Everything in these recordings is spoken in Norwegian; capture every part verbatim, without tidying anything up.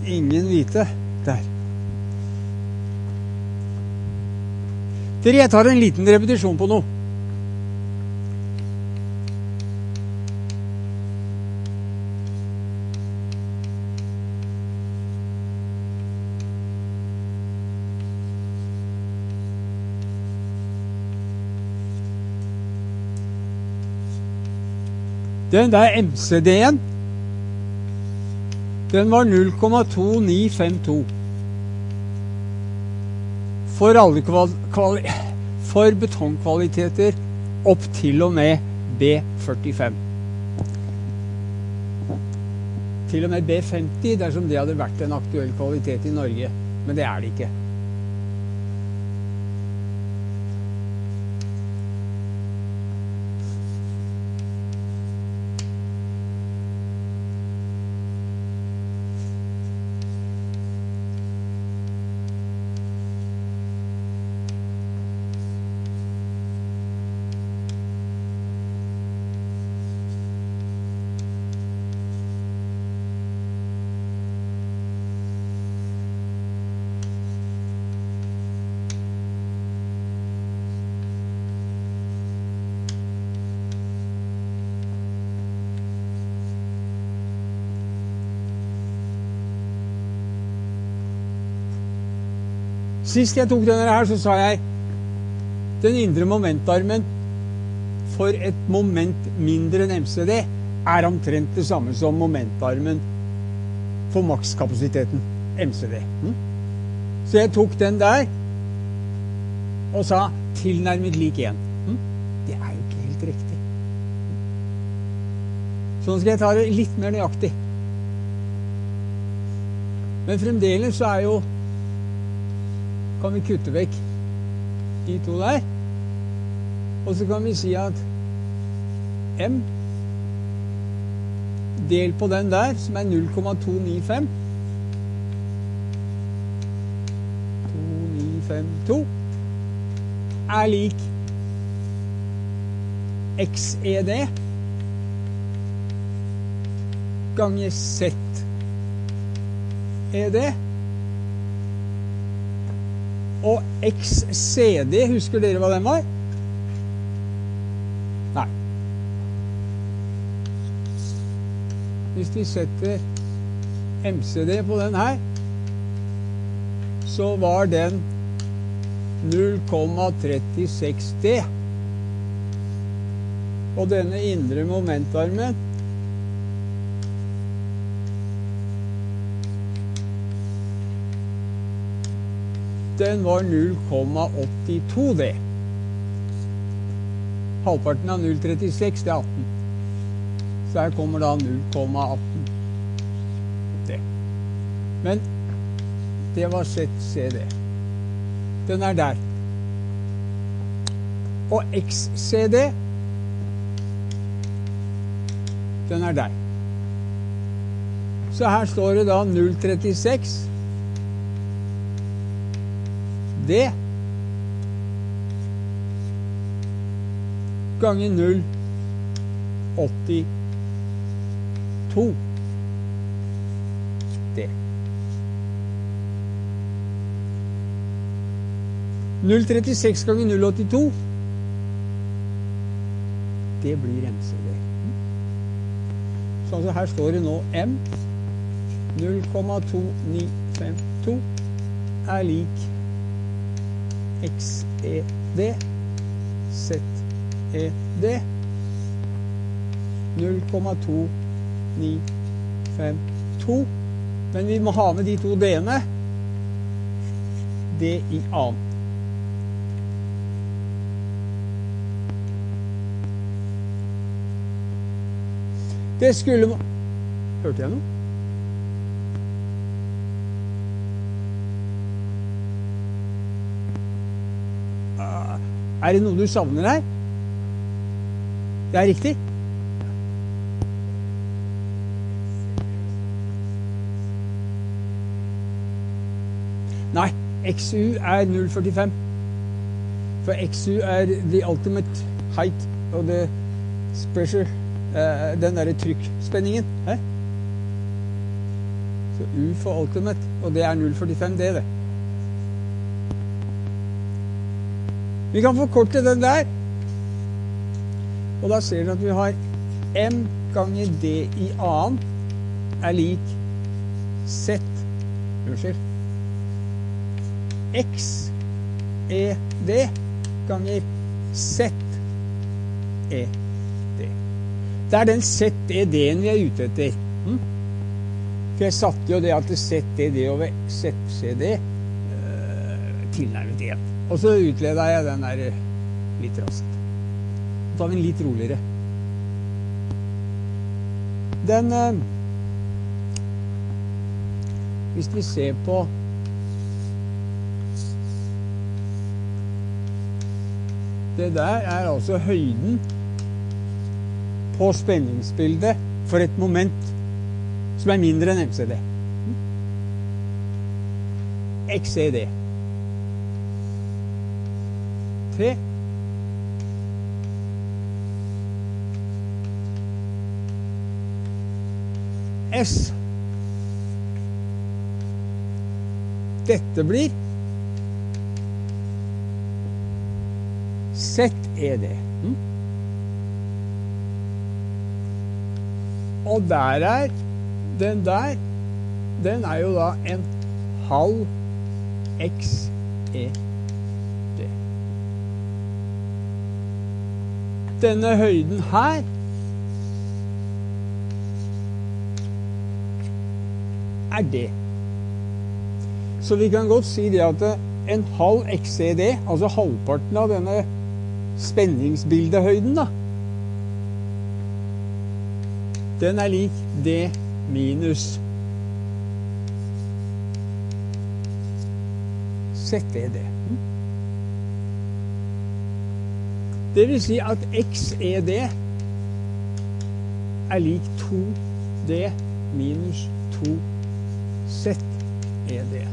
ingen hvite der. Dere, jeg tar en liten repetisjon på noe. Den der M C D-en, den var null komma to ni fem to. For alle kval kvali for betongkvaliteter opp til og med B førtifem. Til og med B femti, dersom det hadde vært en aktuell kvalitet i Norge. Men det er det ikke. Sist jeg tok denne her, så sa jeg den indre momentarmen for et moment mindre enn M C D er omtrent det samme som momentarmen for makskapasiteten M C D. Mm? Så jeg tok den der og sa tilnærmet lik en. Mm? Det er jo ikke helt riktig. Så nå skal jeg ta det litt mer nøyaktig. Men fremdeles så er jo kan vi kutte vekk de to der, og så kan vi si at M del på den der, som er null komma to ni fem, to ni fem to, er lik X E D ganger Z E D. Og X C D, husker dere hva den var? Nei. Hvis vi setter M C D på den her, så var den null komma trettiseks D. Og denne indre momentarmen den var null komma åttito D. Halvparten av null komma trettiseks, det er atten. Så her kommer da null komma atten D. Men det var Z C D. Den er der. Og X C D, den er der. Så her står det da null komma trettiseks D ganger null komma åttito D. null komma trettiseks ganger null komma åttito, det blir M C D. Så altså her står det nå M null komma to ni fem to er lik X E D Z E D null komma to ni fem to, men vi må ha med de to D-ene, D i annen. Det skulle man... Hørte jeg noe? Er det noe du savner her? Det er riktig? Nei, X U er null komma førtifem. For X U er the ultimate height og the pressure, uh, den der trykkspenningen. Eh? Så Så U for ultimate, og det er null komma førtifem D, det. Vi kan forkorte den der, og da ser dere at vi har M ganger D i annen er lik Z, unnskyld, X E D ganger Z E D. Det er den Z E D-en vi er ute etter. Hm? For jeg satte jo det at Z E D over Z C D øh, tilnærmet igjen. Og så utledet jeg den der litt raskt. Så tar vi den litt roligere. Den øh, hvis vi ser på det der er altså høyden på spenningsbildet for et moment som er mindre enn M C D. X E D. T. S. Dette blir Z E D. Mm? Og der er den der, den er jo da en halv X E D. Denne høyden her er det. Så vi kan godt si det at en halv X E D, altså halvparten av denne spenningsbildehøyden da, den er lik D minus Z E D. Det vil si at X E D er lik to D minus to Z E D.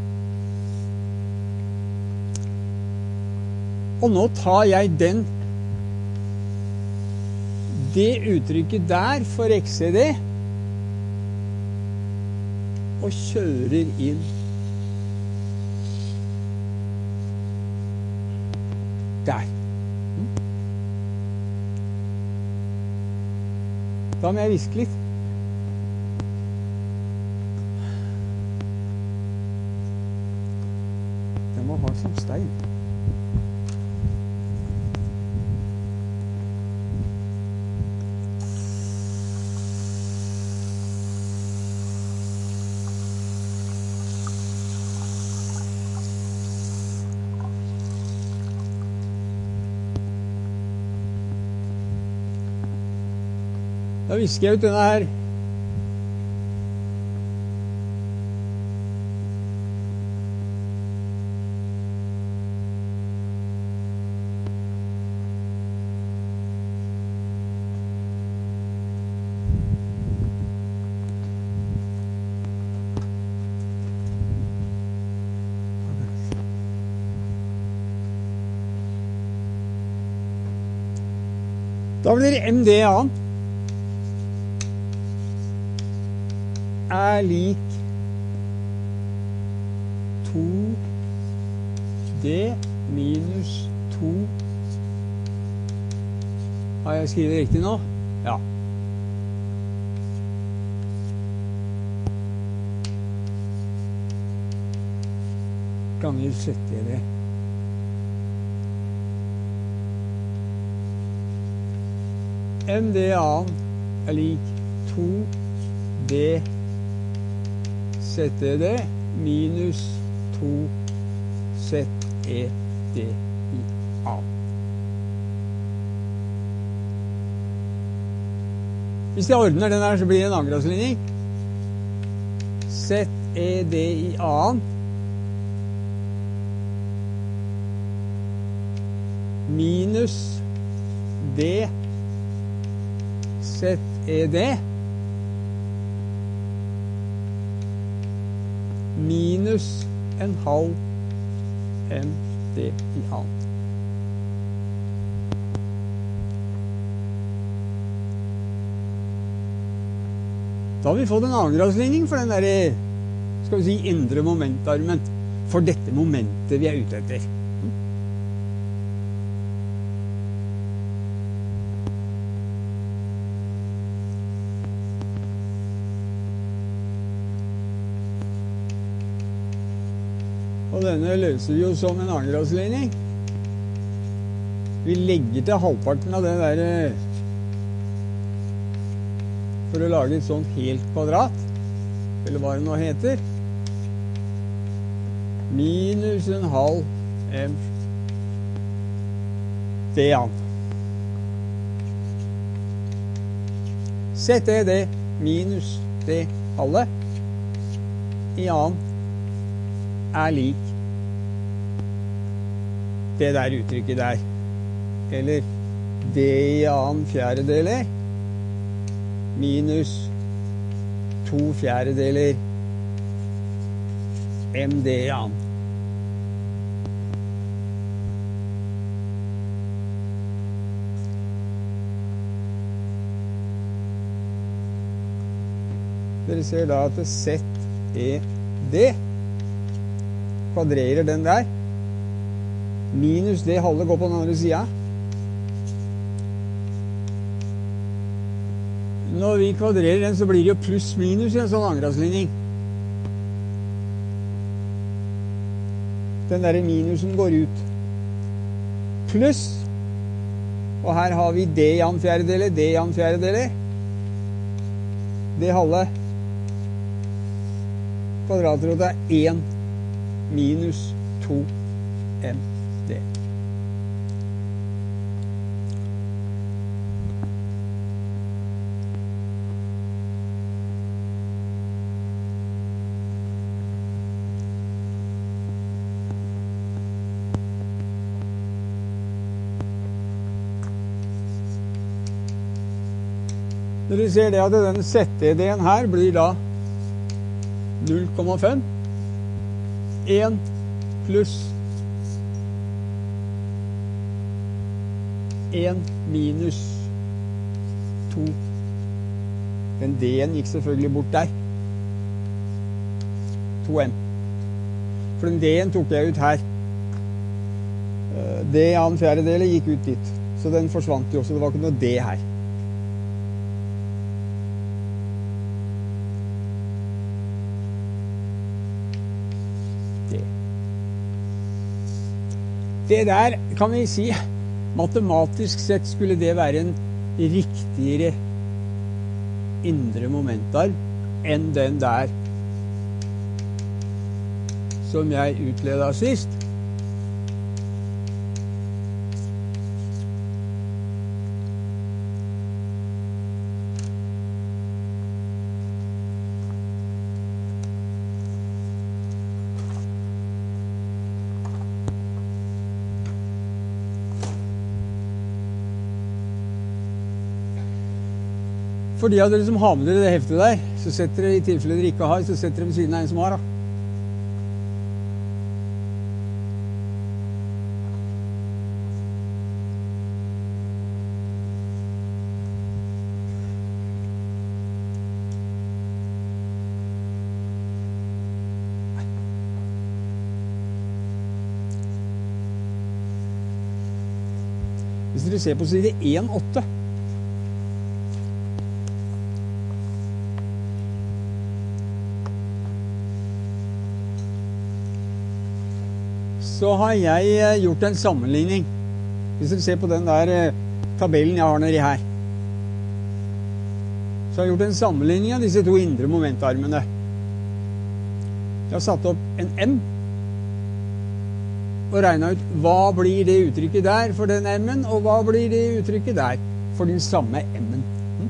Og nå tar jeg den, det uttrykket der for X E D, og kjører inn der. Da må jeg viske litt. Den må ha som stein. Da visker jeg ut denne her. Da blir det M D A er lik to D minus to. Har jeg skrevet riktig nå? Ja. Ganger Z E D. M D A er lik to D Z E D minus to Z E D i A. Hvis jeg ordner den her, så blir det en angradsligning. Z E D i A minus D Z E D minus en halv M D i annen. Da har vi fått en annengradsligning for den der, skal vi si, indre momentarmen. For dette momentet vi er ute etter. Og denne løser vi jo som en annengradsligning. Vi legger til halvparten av det der for å lage et sånt helt kvadrat, eller hva det nå heter. Minus en halv m d an. Sett det det minus det halve i annen er lik det der uttrykket der, eller d i annen fjerdedeler minus to fjerdedeler md i annen. Dere ser da at Z E D kvadrerer den der. Minus det halve går på den andre siden. Når vi kvadrerer den, så blir det jo pluss minus i en sånn annengradsligning. Den der minusen går ut. Pluss, og her har vi d i annen fjerdedeler, d i annen fjerdedeler. Det halve kvadratrot er én minus to m d. Dere ser det at den Z E D-en her blir da null komma fem. én pluss én minus to. Den D-en gikk selvfølgelig bort der. to m. For den D-en tok jeg ut her. D i annen fjerdedel gikk ut dit. Så den forsvant jo også. Det var ikke noe D her. Det der kan vi si, matematisk sett skulle det være en riktigere indre momentarm enn den der som jeg utledet sist. For de av dere som har med dere det heftet der, så setter dere, i tilfelle dere ikke har, så setter dere ved siden av en som har, da. Hvis dere ser på side én åtte, så har jeg gjort en sammenligning. Hvis dere ser på den der tabellen jeg har nedi her, så har jeg gjort en sammenligning av disse to indre momentarmene. Jeg har satt opp en M og regnet ut hva blir det uttrykket der for den M-en, og hva blir det uttrykket der for den samme M-en.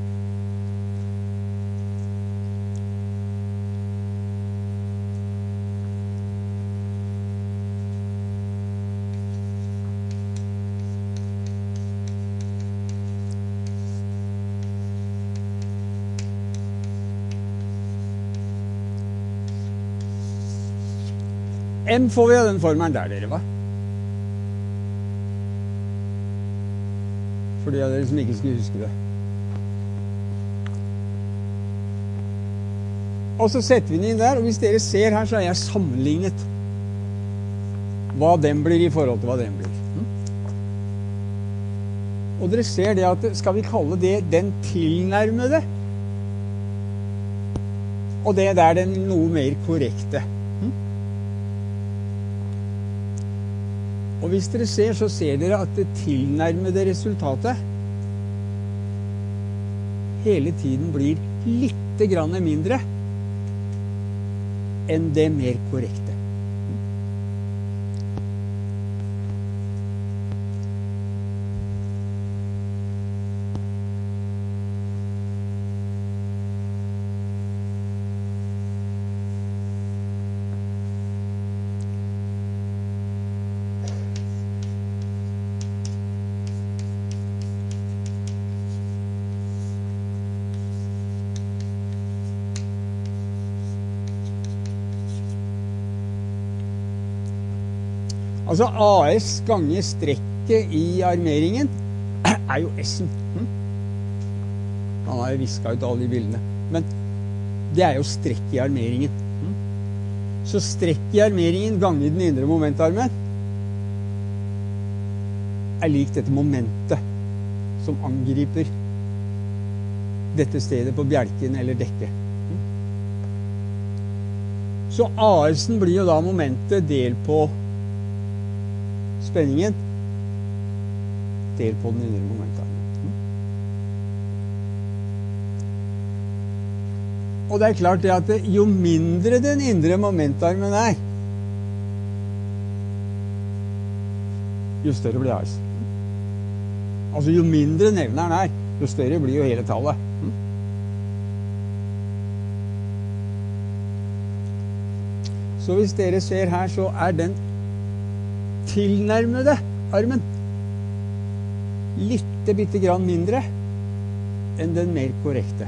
M får vi av den formelen der, dere, hva? For de av dere som ikke skulle huske det. Og så setter vi den inn der, og hvis dere ser her, så har jeg sammenlignet hva den blir i forhold til hva den blir. Og dere ser det at, skal vi kalle det den tilnærmede, og det er den noe mer korrekte. Og hvis dere ser, så ser dere at det tilnærmede resultatet hele tiden blir litt grann mindre enn det mer korrekte. Altså A S ganger strekket i armeringen er jo S-en. Hm? Han har jo visket ut alle de bildene. Men det er jo strekk i armeringen. Hm? Så strekk i armeringen ganger den indre momentarmen er lik dette momentet som angriper dette stedet på bjelken eller dekket. Hm? Så A S-en blir jo da momentet delt på spenningen del på den indre momentarmen. Og det er klart det at jo mindre den indre momentarmen er, jo større blir A S. Altså jo mindre nevneren er, jo større blir jo hele tallet. Så hvis dere ser her, så er den tilnærmede armen litt bitte grann mindre enn den mer korrekte.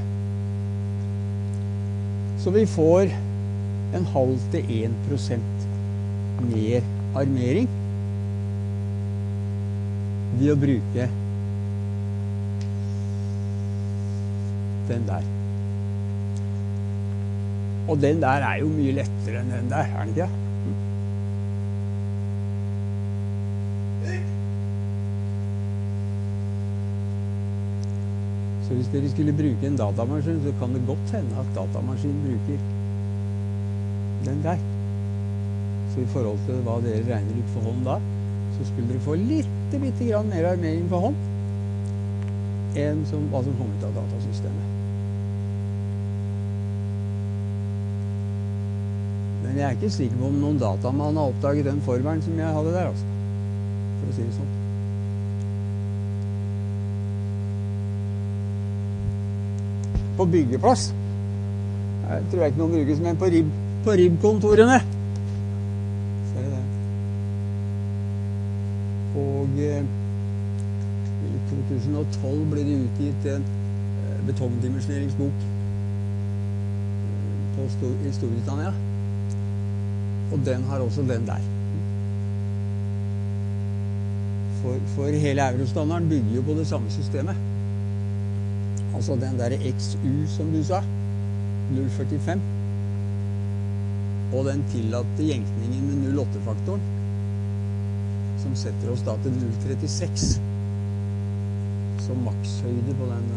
Så vi får en halv til en prosent mer armering ved å bruke den der. Og den der er jo mye lettere enn den der, er den ikke? Så hvis dere skulle bruke en datamaskin, så kan det godt hende at datamaskinen bruker den der. Så i forhold til hva dere regner ut for hånd da, så skulle dere få litt bitte grann mer armering for hånd enn som, hva som kom ut av datasystemet. Men jeg er ikke sikker på om noen datamann har oppdaget den formelen som jeg hadde der, altså. For å si det sånn. På byggeplass jeg tror jeg ikke noen brukes, men på rib, på ribkontorene ser det. Og eh, i to tusen og tolv ble det utgitt en eh, betongdimensjoneringsbok på Stor i Storbritannia, og den har også den der. For, for hele eurostandarden bygger jo på det samme systemet. Altså den der X U som du sa, null komma førtifem, og den tillatte jenkningen med null komma åtte-faktoren, som setter oss da til null komma trettiseks, som makshøyde på den,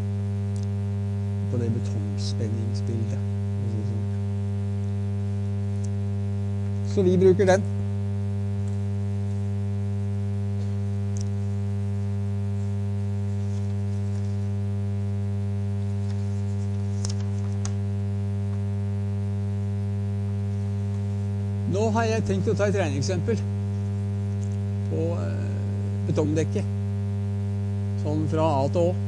på det betongspenningsbildet. Så vi bruker den. Nå har jeg tenkt å ta et regneeksempel på eh, betongdekket, sånn fra A til Å.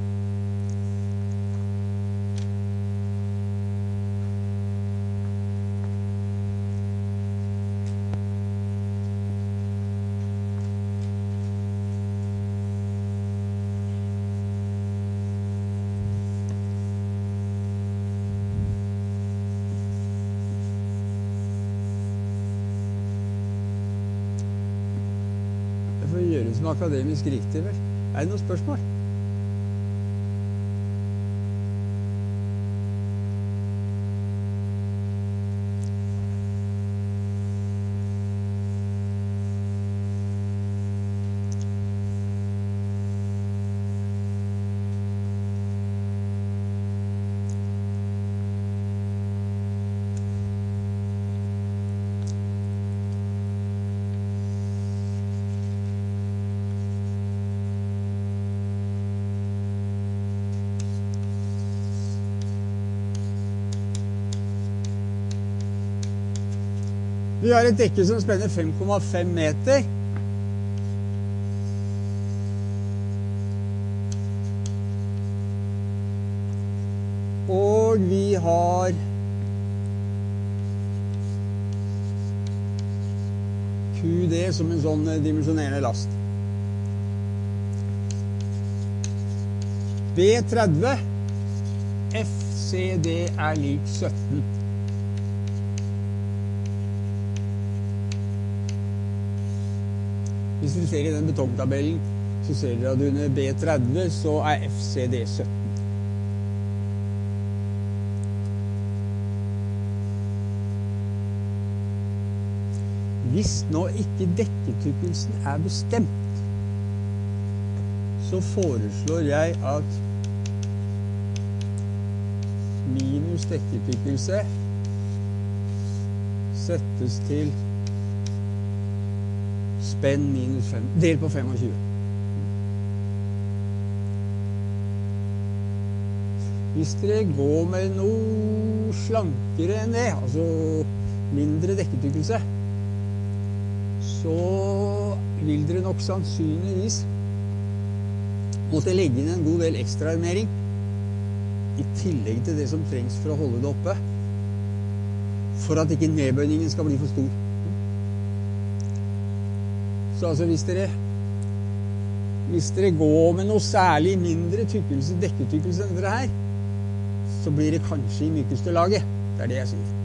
Gjøres med akademisk riktig, vel? Er det noen spørsmål? Vi har et dekke som spenner fem komma fem meter. Og vi har Q D som en sånn dimensjonerende last. B tretti, F C D er lik sytten. Hvis dere ser i den betongtabellen, så ser dere at under B tretti så er F C D sytten. Hvis nå ikke dekketykkelsen er bestemt, så foreslår jeg at minus dekketykkelse settes til spenn minus fem, del på tjuefem. Hvis dere går med noe slankere enn det, altså mindre dekketykkelse, så vil dere nok sannsynligvis måtte legge inn en god del ekstra armering i tillegg til det som trengs for å holde det oppe, for at ikke nedbøyningen skal bli for stor. Så altså hvis dere hvis dere går med noe særlig mindre tykkelse, dekketykkelse enn dere her, så blir det kanskje i mykeste laget. Det er det jeg sier.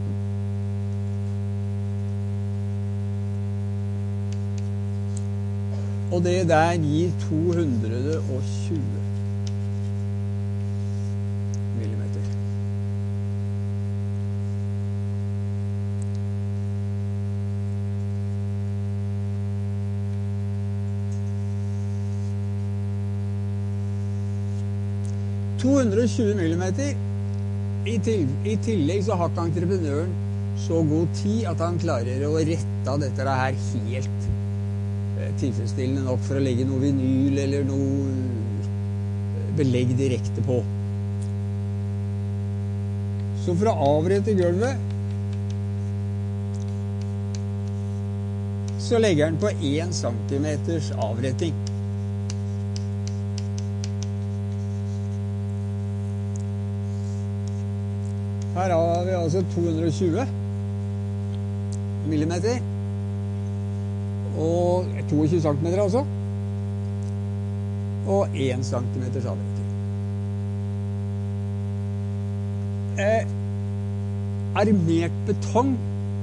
Og det der gir to hundre og tjue millimeter. to hundre og tjue millimeter. I, til, I tillegg så har ikke entreprenøren så god tid at han klarer å rette av dette her helt tilfredsstillende nok for å legge noe vinyl eller noe belegg direkte på. Så for å avrette gulvet så legger den på én centimeters avretting. Her har vi altså to hundre og tjue millimeter og tjueto centimeter altså, og én centimeters avretting. Eh, armert betong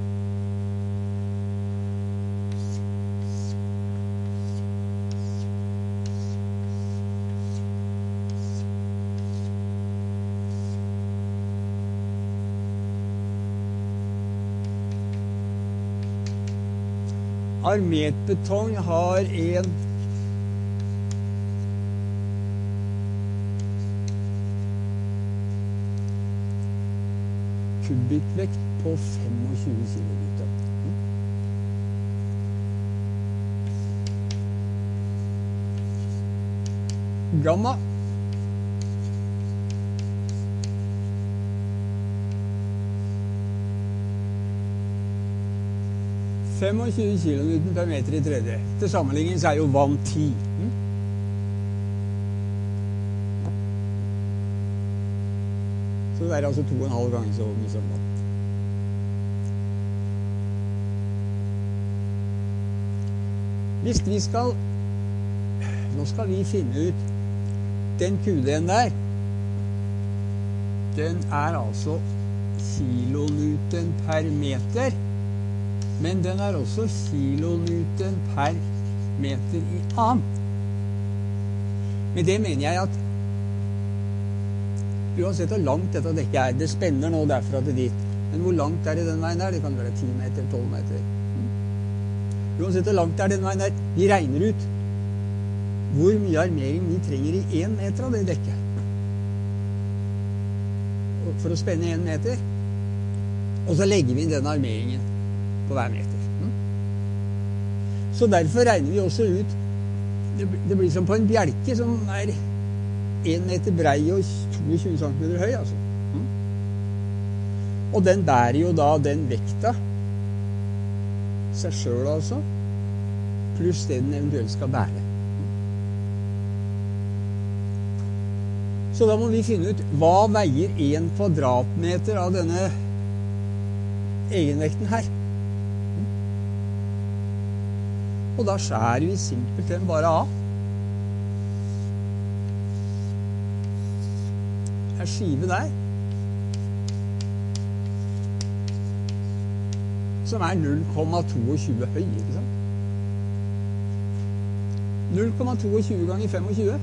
Armert betong har en kubikkvekt på tjuefem kilonewton. Gamma tjuefem kilonewton per meter i tredje. Til sammenligning så er jo vann ti. Mm? Så det er altså to og en halv ganger så mye som vann. Hvis vi skal nå skal vi finne ut den Q D-en der, den er altså kilonewton per meter. Men den er også kilonewton per meter i annen. Med det mener jeg at uansett hvor langt dette dekket er, det spenner nå derfra til dit. Men hvor langt er det den veien der? Det kan være ti meter, tolv meter. Uansett hvor langt er den veien der, vi regner ut hvor mye armering vi trenger i én meter av det dekket. For å spenne én meter. Og så legger vi inn den armeringen på hver meter. Så derfor regner vi også ut, det blir som på en bjelke som er én meter brei og tjueto centimeter høy, altså. Og den bærer jo da den vekta seg selv altså, pluss det den eventuelt skal bære. Så da må vi finne ut hva veier en kvadratmeter av denne egenvekten her. Og da skjærer vi simpelthen bare av. En skive der, som er null komma to to høy, ikke sant? null komma to to ganger tjuefem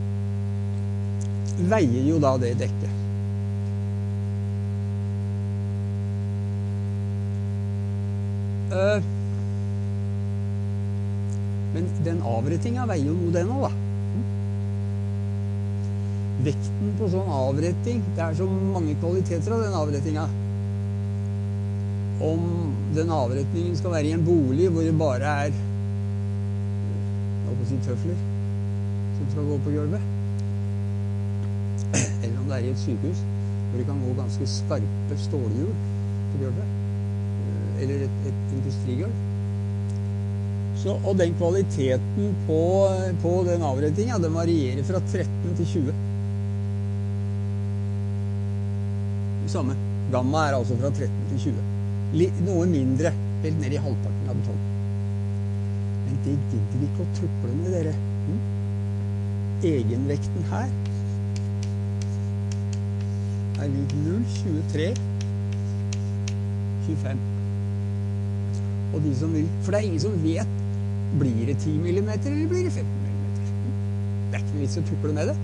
veier jo da det dekket. Uh, men den avrettinga veier jo noe det nå, da. Vekten på sånn avretting, det er så mange kvaliteter av den avrettinga. Om den avretningen skal være i en bolig hvor det bare er jeg holdt på å si tøfler som skal gå på gulvet, eller om det er i et sykehus hvor det kan gå ganske skarpe stålhjul på gulvet, eller et, et industrigulv. Så, og den kvaliteten på, på den avrettinga, den varierer fra tretten til tjue. Samme. Gamma er altså fra tretten til tjue. Noe mindre, helt ned i halvparten av betong. Men det gidder vi ikke å tukle med, dere. Hm? Egenvekten her er lik null komma tjuetre tjuefem. Og de som vil, for det er ingen som vet, blir det ti millimeter eller blir det femten millimeter? Hm? Det er ikke noe vits å tukle med det.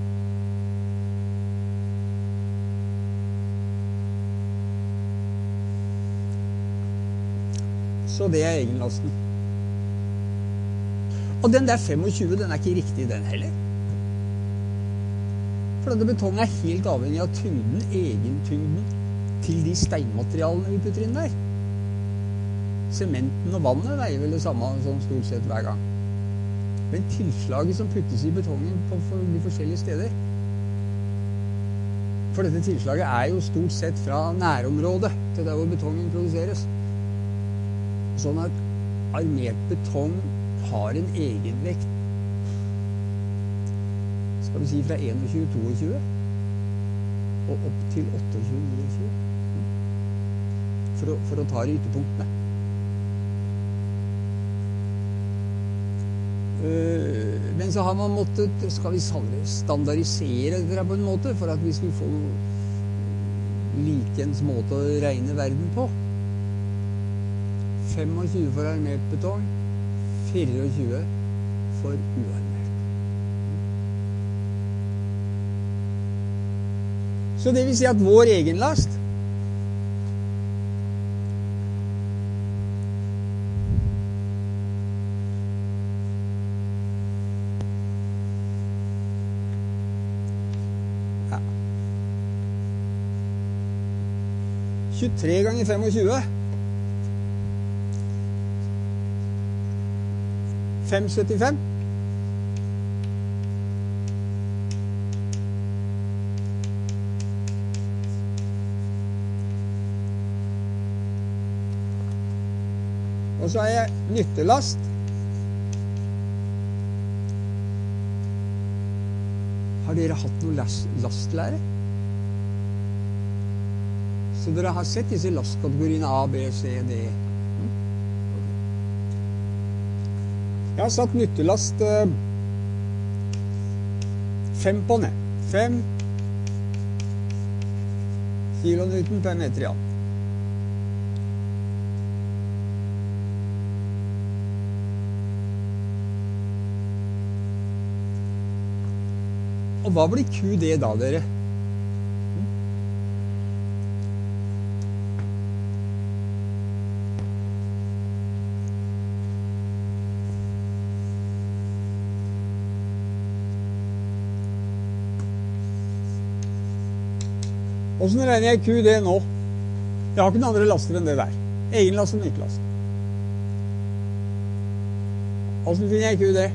Så det er egenlasten. Og den der tjuefem, den er ikke riktig den heller. For denne betongen er helt avhengig av tyngden, egentyngden, til de steinmaterialene vi putter inn der. Sementen og vannet veier vel det samme sånn stort sett hver gang. Men tilslaget som puttes i betongen på de forskjellige steder, for dette tilslaget er jo stort sett fra nærområdet til der hvor betongen produseres. Sånn at armert betong har en egenvekt, skal vi si fra tjueen til tjueto, og opp til tjueåtte til tjueni, for å, for å ta i ytterpunktene. Men så har man måttet, skal vi standardisere det på en måte, for at vi skulle få likens måte å regne verden på. tjuefem for armert betong, tjuefire for uarmert. Så det vil si at vår egenlast ja. tjuetre ganger tjuefem fem komma syttifem. Og så har jeg nyttelast. Har dere hatt noe last, lastlære? Så dere har sett disse lastkategoriene A, B, C, D. Jeg har satt nyttelast eh, fem på ned. Fem kilonewton per meter, ja. Og hva blir Q D da, dere? Hvordan regner jeg Q D nå? Jeg har ikke noen andre laster enn det der. Egenlast og nyttelast. Hvordan finner jeg Q D?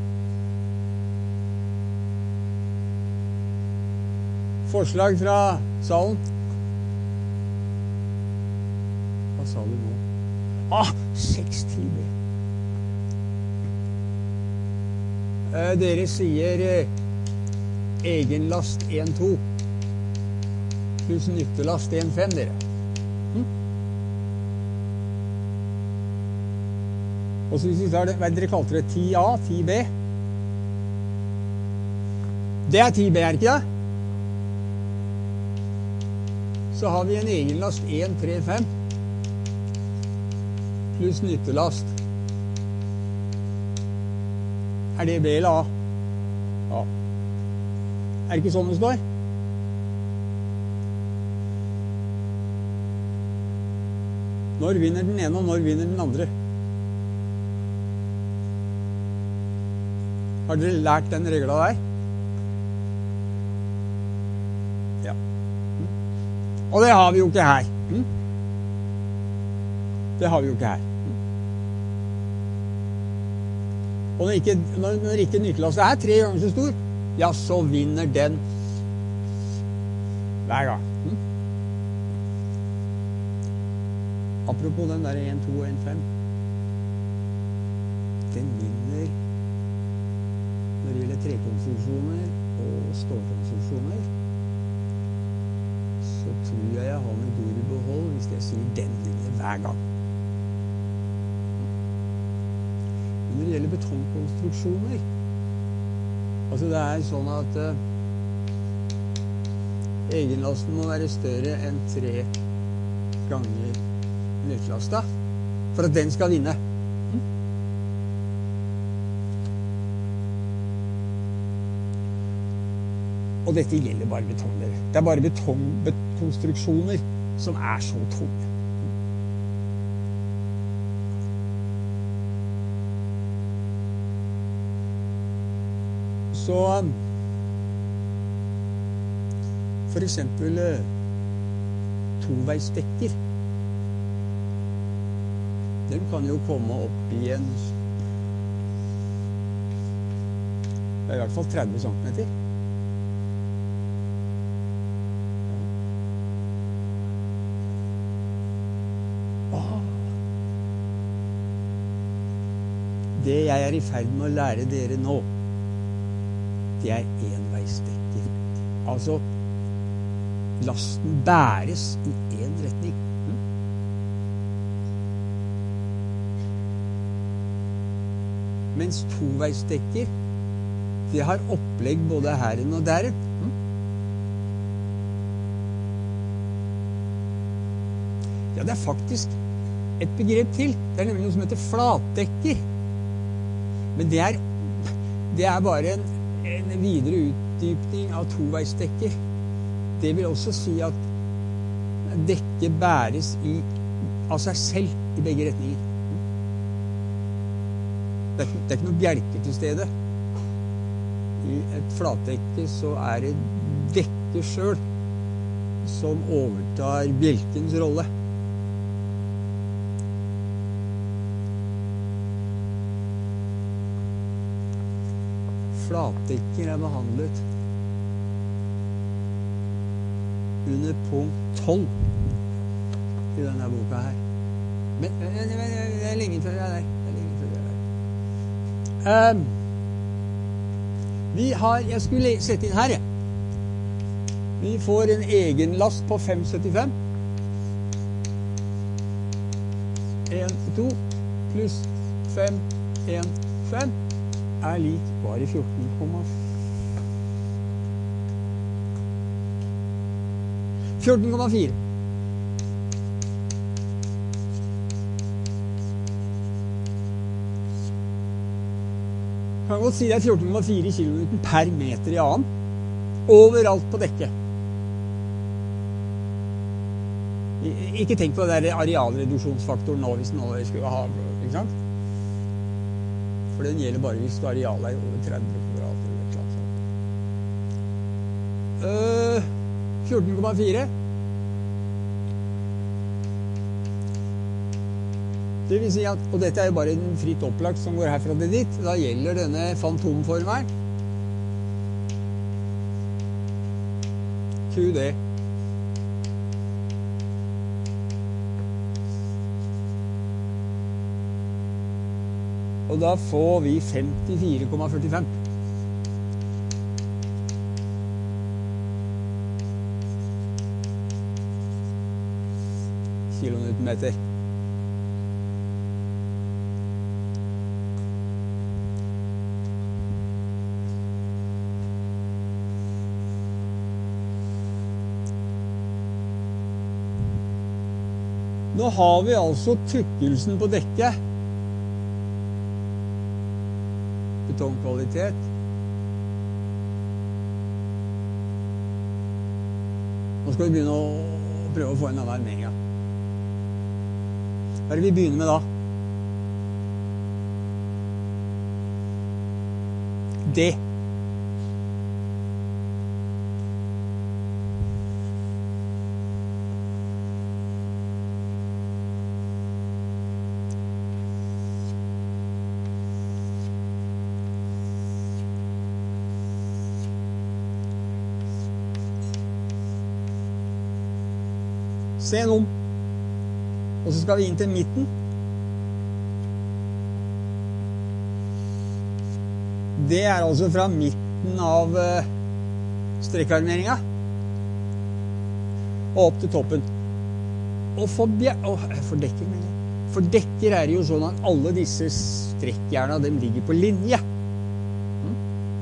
Forslag fra salen? Hva sa du nå? Ah, seks ti B. Eh, dere sier eh, egenlast en to pluss nyttelast en fem, dere. Hm? Og så hvis vi tar det, hva dere kalte det, ti A, ti B. Det er ti B, er ikke det? Så har vi en egenlast en tre fem pluss nyttelast. Er det B eller A? Ja. Er det ikke sånn det står? Når vinner den ene, og når vinner den andre? Har dere lært den regla der? Ja. Og det har vi jo ikke her. Det har vi jo ikke her. Og når ikke, når, når ikke nyttelast er tre ganger så stor, ja, så vinner den hver gang. Hm? Apropos den der en to og en fem. Den vinner når det gjelder trekonstruksjoner og stålkonstruksjoner. Så tror jeg jeg har med ord i behold hvis jeg sier den vinner hver gang. Men når det gjelder betongkonstruksjoner, altså det er sånn at uh, egenlasten må være større enn tre ganger nyttelasta for at den skal vinne. Mm. Og dette gjelder bare betong, dere. Det er bare betongkonstruksjoner som er så tunge. Så for eksempel toveisdekker. Den kan jo komme opp i en det er i hvert fall tretti centimeter. Det jeg er i ferd med å lære dere nå, det er enveisdekker. Altså, lasten bæres i en retning. Mm. Mens toveisdekker, det har opplegg både herren og deren. Mm. Ja, det er faktisk et begrep til. Det er nemlig noe som heter flatdekker. Men det er, det er bare en, en videre utdypning av toveisdekker. Det vil også si at dekket bæres i, av seg selv i begge retninger. Det er, det er ikke noe bjelker til stede. I et flatdekke så er det dekket selv som overtar bjelkens rolle. Flatdekker er behandlet under punkt tolv i denne boka her. Men det er lenge før jeg er der. Det er lenge før jeg er der. Um, vi har, jeg skulle sette inn her, jeg. Vi får en egen last på fem komma syttifem. en to pluss fem, en, fem. Er lik bare fjorten komma fire. Kan godt si det er fjorten komma fire kilometer per meter i annen. Overalt på dekket. Ikke tenk på det der arealreduksjonsfaktoren nå, hvis nå skulle ha, ikke sant? For den gjelder bare hvis arealet er over tretti kvadrat. Uh, fjorten komma fire. Det vil si at, og dette er jo bare en fritt opplagt som går herfra til dit, da gjelder denne fantomformeren. Q D. Og da får vi femtifire komma førtifem. Kilonewtonmeter. Nå har vi altså tykkelsen på dekket. Betongkvalitet. Nå skal vi begynne å prøve å få en annen armering. Hva er det vi begynner med da? D. Se en om. Og så skal vi inn til midten. Det er altså fra midten av uh, strekkarmeringen og opp til toppen. Og for, oh, for dekker, mener jeg. For dekker er det jo sånn at alle disse strekkjerna, dem ligger på linje. Mm.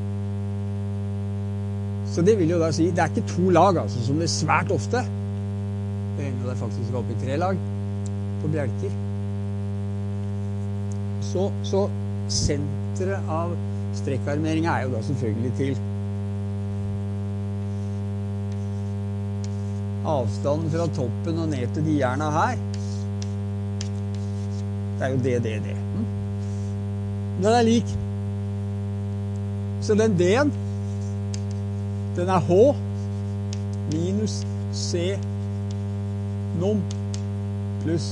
Så det vil jo da si, det er ikke to lag, altså, som det er svært ofte. Det ene er faktisk opp i tre lag på bjelker. Så, så senteret av strekkarmeringen er jo da selvfølgelig til avstanden fra toppen og ned til de jerna her. Det er jo det, det, det. Den er lik. Så den D-en, den er H minus C nom pluss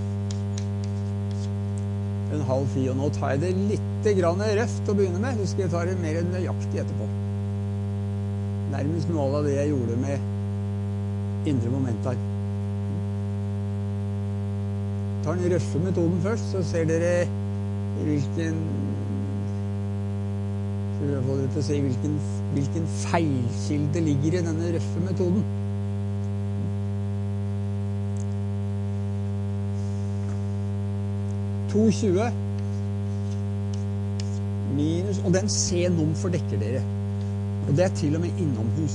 en halv fi. Og nå tar jeg det litt grann røft å begynne med. Så skal jeg ta det mer nøyaktig etterpå. Nærmest mål av det jeg gjorde med indre momentar. Ta den røffe metoden først, så ser dere hvilken så jeg får dere til å se hvilken, hvilken feilkilde ligger i denne røffe metoden. to komma tjue minus, og den C nom fordekker dere. Og det er til og med innomhus.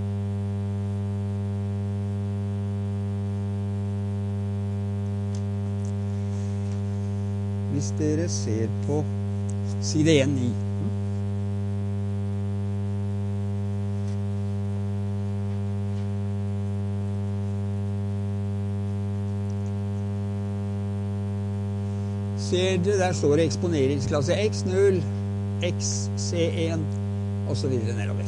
Hvis dere ser på side en ni. Ser dere, der står det eksponeringsklasse X null, X C en, og så videre nedover.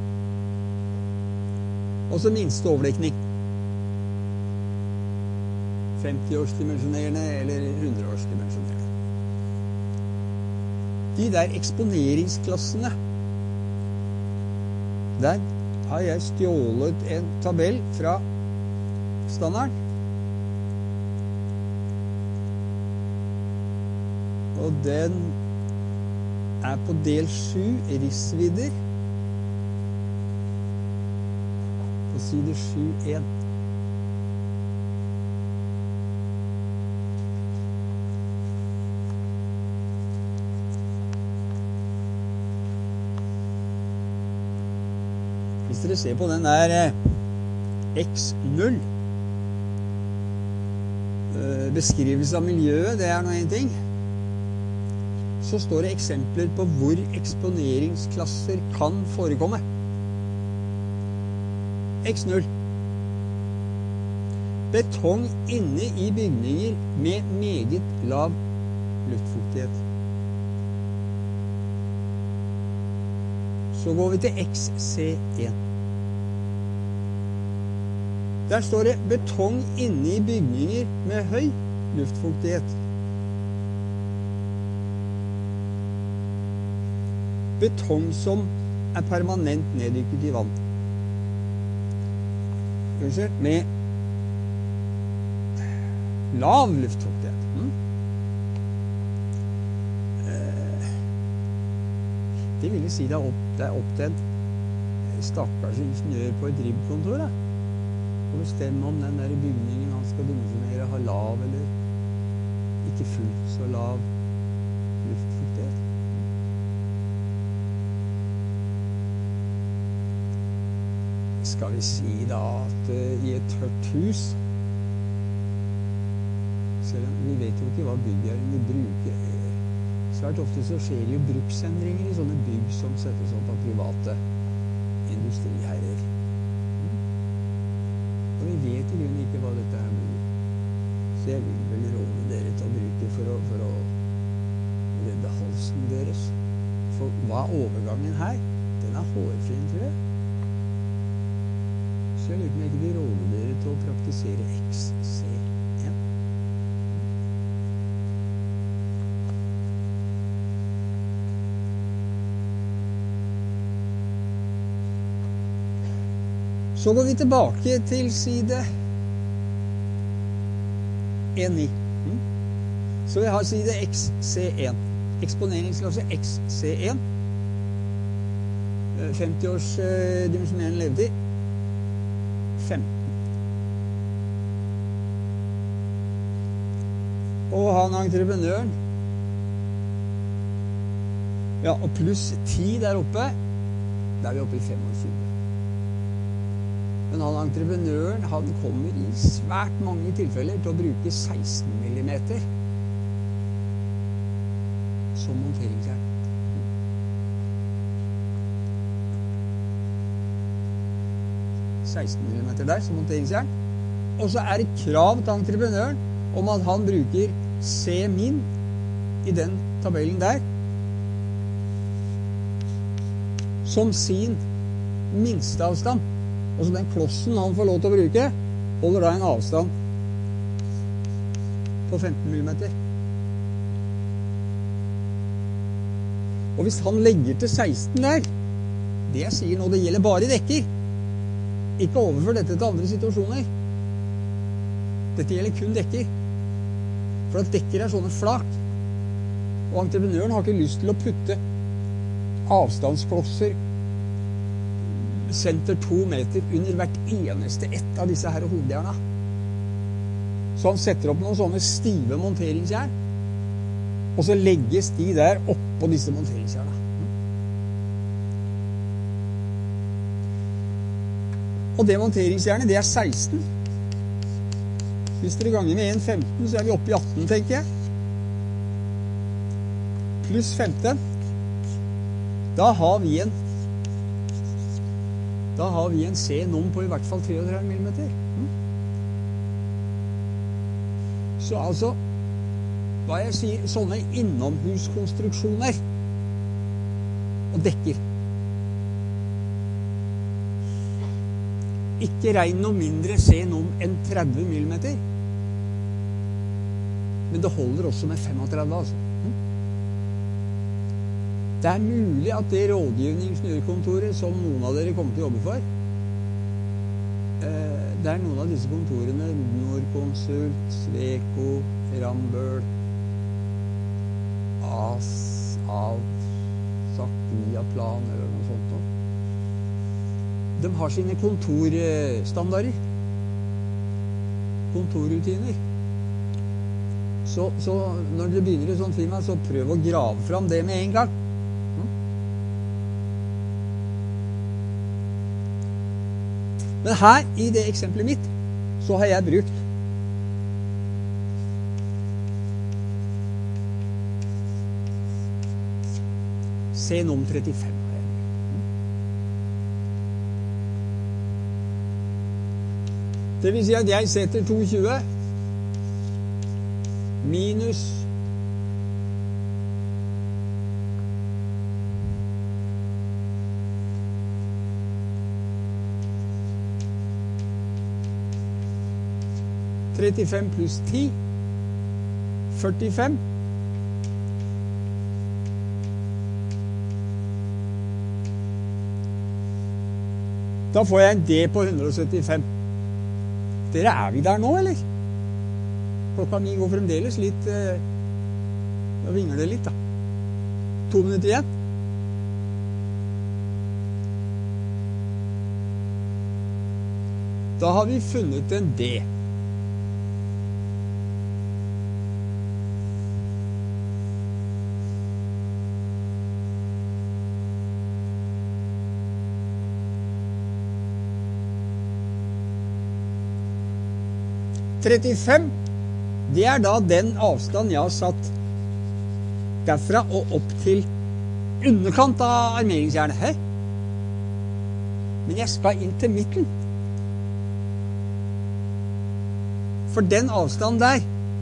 Og så minste overdekning. femti-årsdimensjonerende eller hundre-årsdimensjonerende. De der eksponeringsklassene, der har jeg stjålet en tabell fra standarden. Og den er på del sju, rissvidder, på side sju en. Hvis dere ser på den der X null, beskrivelse av miljøet, det er noe en ting. Så står det eksempler på hvor eksponeringsklasser kan forekomme. X null. Betong inne i bygninger med meget lav luftfuktighet. Så går vi til X C en. Der står det betong inne i bygninger med høy luftfuktighet. Betong som er permanent neddykket i vann. Unnskyld, med lav luftfuktighet. Hmm? Det vil si det er opp, det er opp til en stakkars ingeniør på et dribbkontor da. Å bestemme om den der bygningen han skal dimensjonere har lav eller ikke fullt så lav luftfuktighet. Skal vi si da at uh, i et tørt hus, selv om vi vet jo ikke hva byggherren vil bruke, svært ofte så skjer jo bruksendringer i sånne bygg som settes opp av private industriherrer. Mm. Og vi vet i grunnen ikke hva dette her blir. Så jeg vil vel råde dere til å bruke for å, for å redde halsen deres. For hva er overgangen her? Den er hårfin, tror jeg. Så jeg lurer på om jeg ikke vil råde dere til å praktisere X C en. Så går vi tilbake til side en ni. Mm. Så vi har side X C en. Eksponeringsklasse X C en. femti års uh, dimensjonerende levetid. femten. Og han entreprenøren, ja, og pluss ti der oppe, der er vi oppe i femogtjue. Men han entreprenøren, han kommer i svært mange tilfeller til å bruke seksten millimeter som monteringsjern. seksten millimeter der som monteringsjern. Og så er det krav til entreprenøren om at han bruker C min i den tabellen der som sin minste avstand. Altså den klossen han får lov til å bruke, holder da en avstand på femten millimeter. Og hvis han legger til seksten der, det jeg sier nå, det gjelder bare dekker. Ikke overfør dette til andre situasjoner. Dette gjelder kun dekker. For at dekker er sånne flak. Og entreprenøren har ikke lyst til å putte avstandsklosser senter to meter under hvert eneste ett av disse her hovedjernene. Så han setter opp noen sånne stive monteringsjern, og så legges de der oppå disse monteringsjernene. Og det monteringsjernet, det er seksten. Hvis dere ganger med en komma femten, så er vi oppe i atten, tenker jeg. Pluss femten. Da har vi en Da har vi en C-nom på i hvert fall treogtretti millimeter. Så altså, hva jeg sier, sånne innomhuskonstruksjoner og dekker. Ikke regn noe mindre C-nom enn tretti millimeter. Men det holder også med femogtretti, altså. Det er mulig at det rådgivende ingeniørkontoret som noen av dere kommer til å jobbe for, det er noen av disse kontorene, Norconsult, Sweco, Rambøll, AS, Avsak, Viaplan eller noe sånt. De har sine kontorstandarder, kontorrutiner. Så, så når det begynner i sånn firma, så prøv å grave fram det med en gang. Men her, i det eksempelet mitt, så har jeg brukt C-nom trettifem. Det vil si at jeg setter to komma tjue minus trettifem pluss ti, førtifem. Da får jeg en D på hundre og syttifem. Dere, er vi der nå, eller? Klokka mi går fremdeles litt, eh, da vinger det litt da. To minutter igjen. Da har vi funnet en D. trettifem, det er da den avstand jeg har satt derfra og opp til underkant av armeringsjernet her. Men jeg skal inn til midten. For den avstanden der,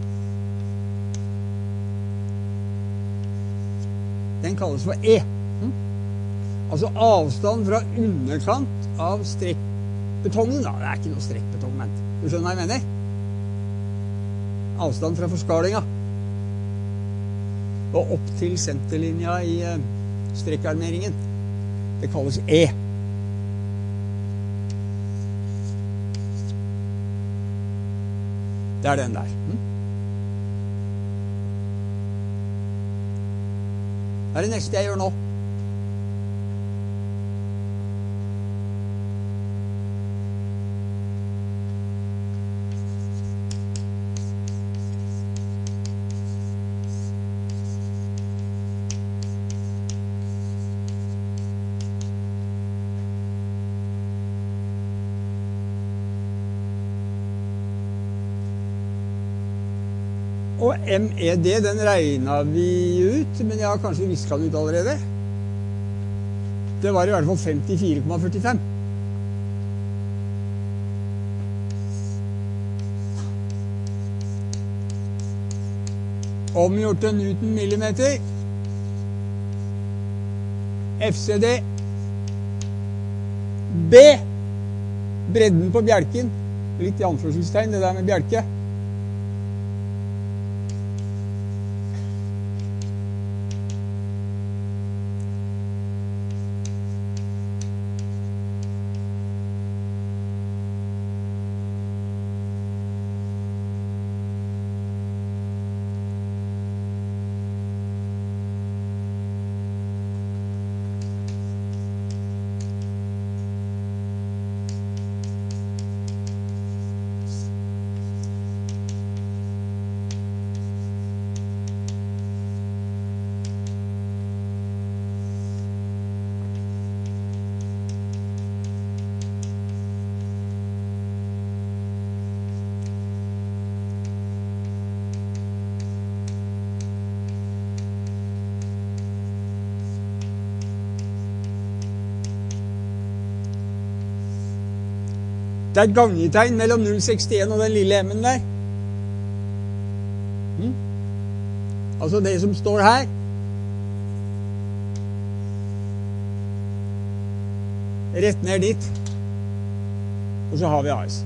den kalles for E. Mm? Altså avstand fra underkant av strekkbetongen. Da, det er ikke noe strekkbetong, men du skjønner hva jeg mener? Avstand fra forskalinga og opp til senterlinja i uh, strekkarmeringen. Det kalles E. Det er den der. Hm? Det er det neste jeg gjør nå. Og M E D, den regnet vi ut, men jeg har kanskje visket den ut allerede. Det var i hvert fall femtifire komma førtifem. Omgjort til Newton millimeter. F C D. B. Bredden på bjelken. Litt i anførselstegn, det der med bjelke. Det er et gangetegn mellom null komma sekstien og den lille M-en der. Hmm? Altså det som står her. Rett ned dit. Og så har vi A S.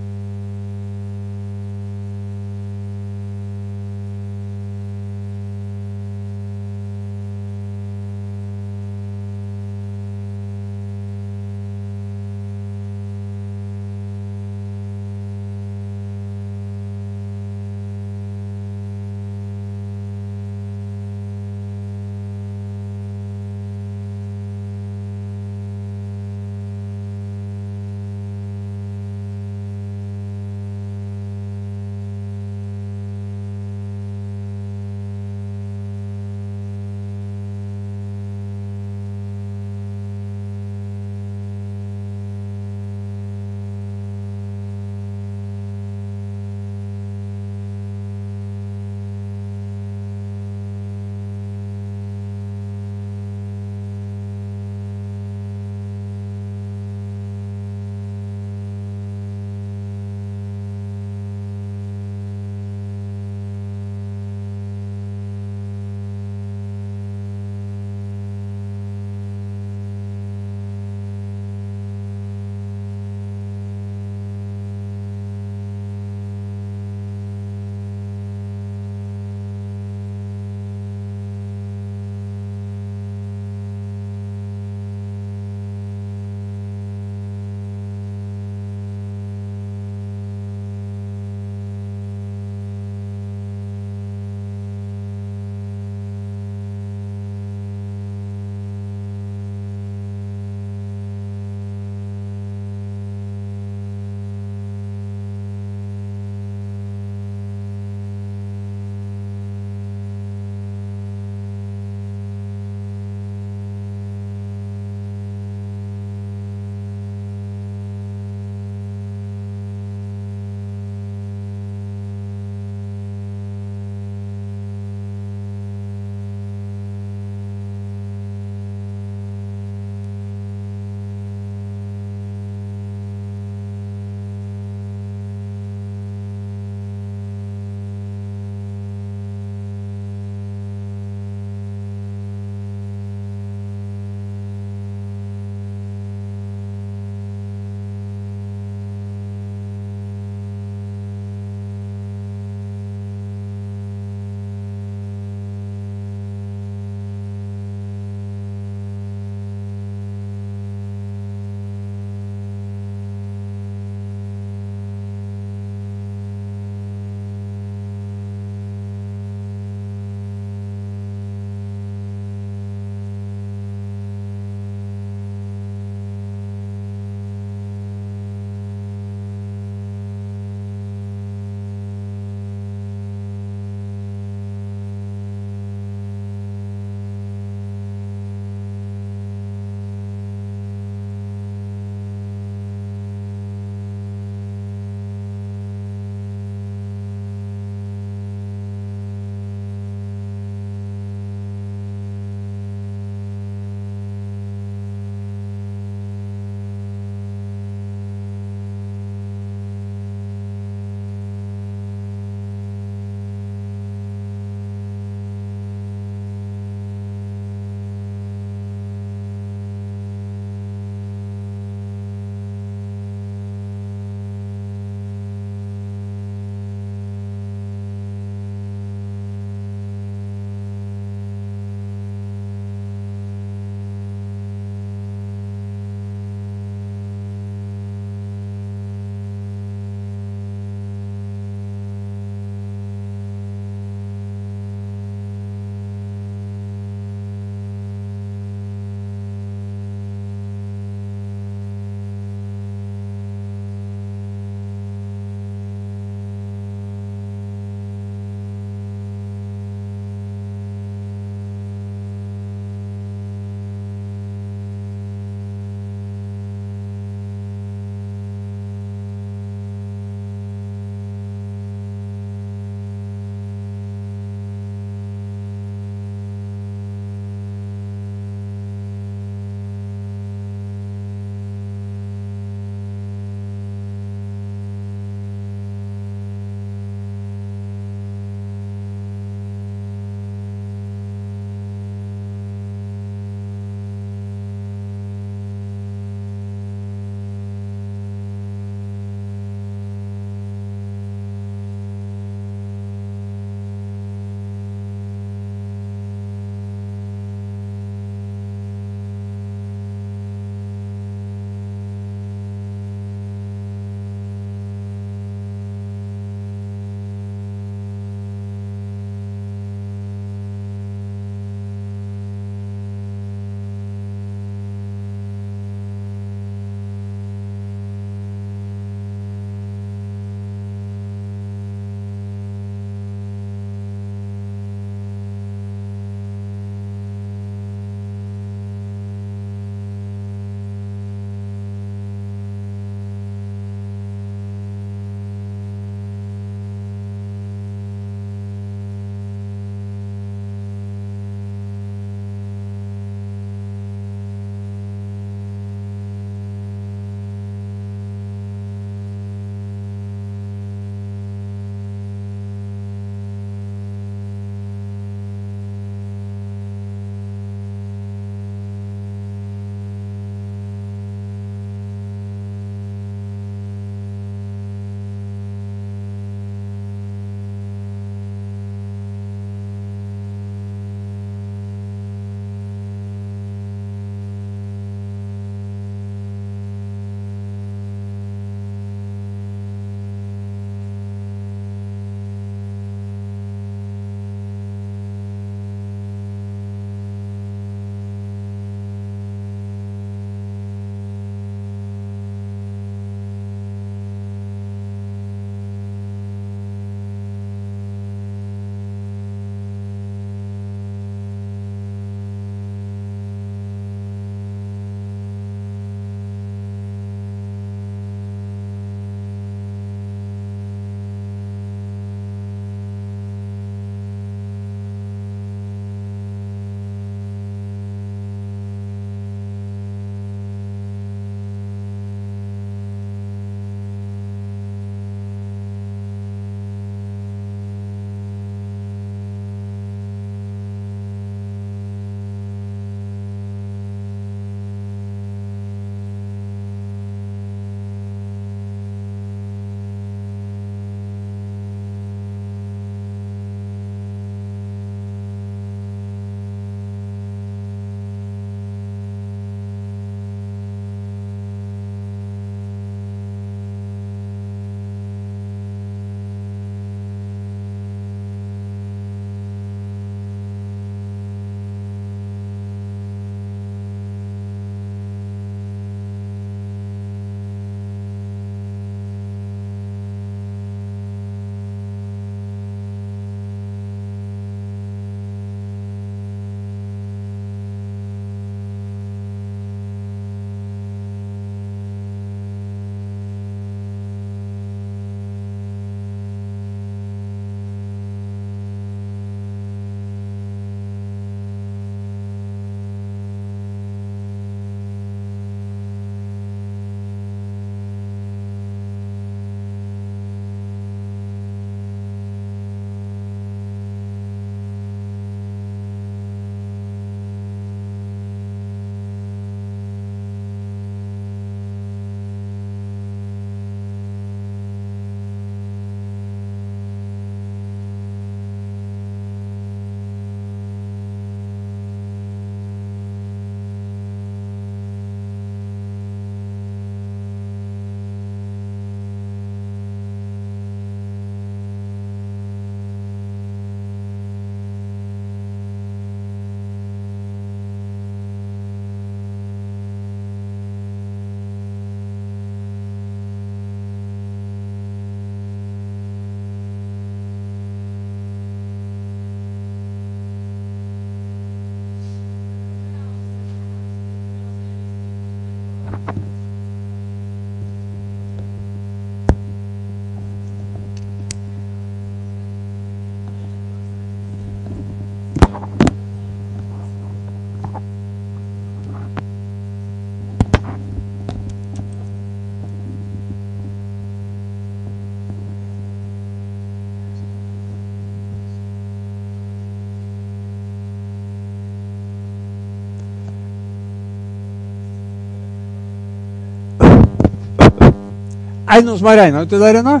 Er det noen som har regnet ut det der ennå?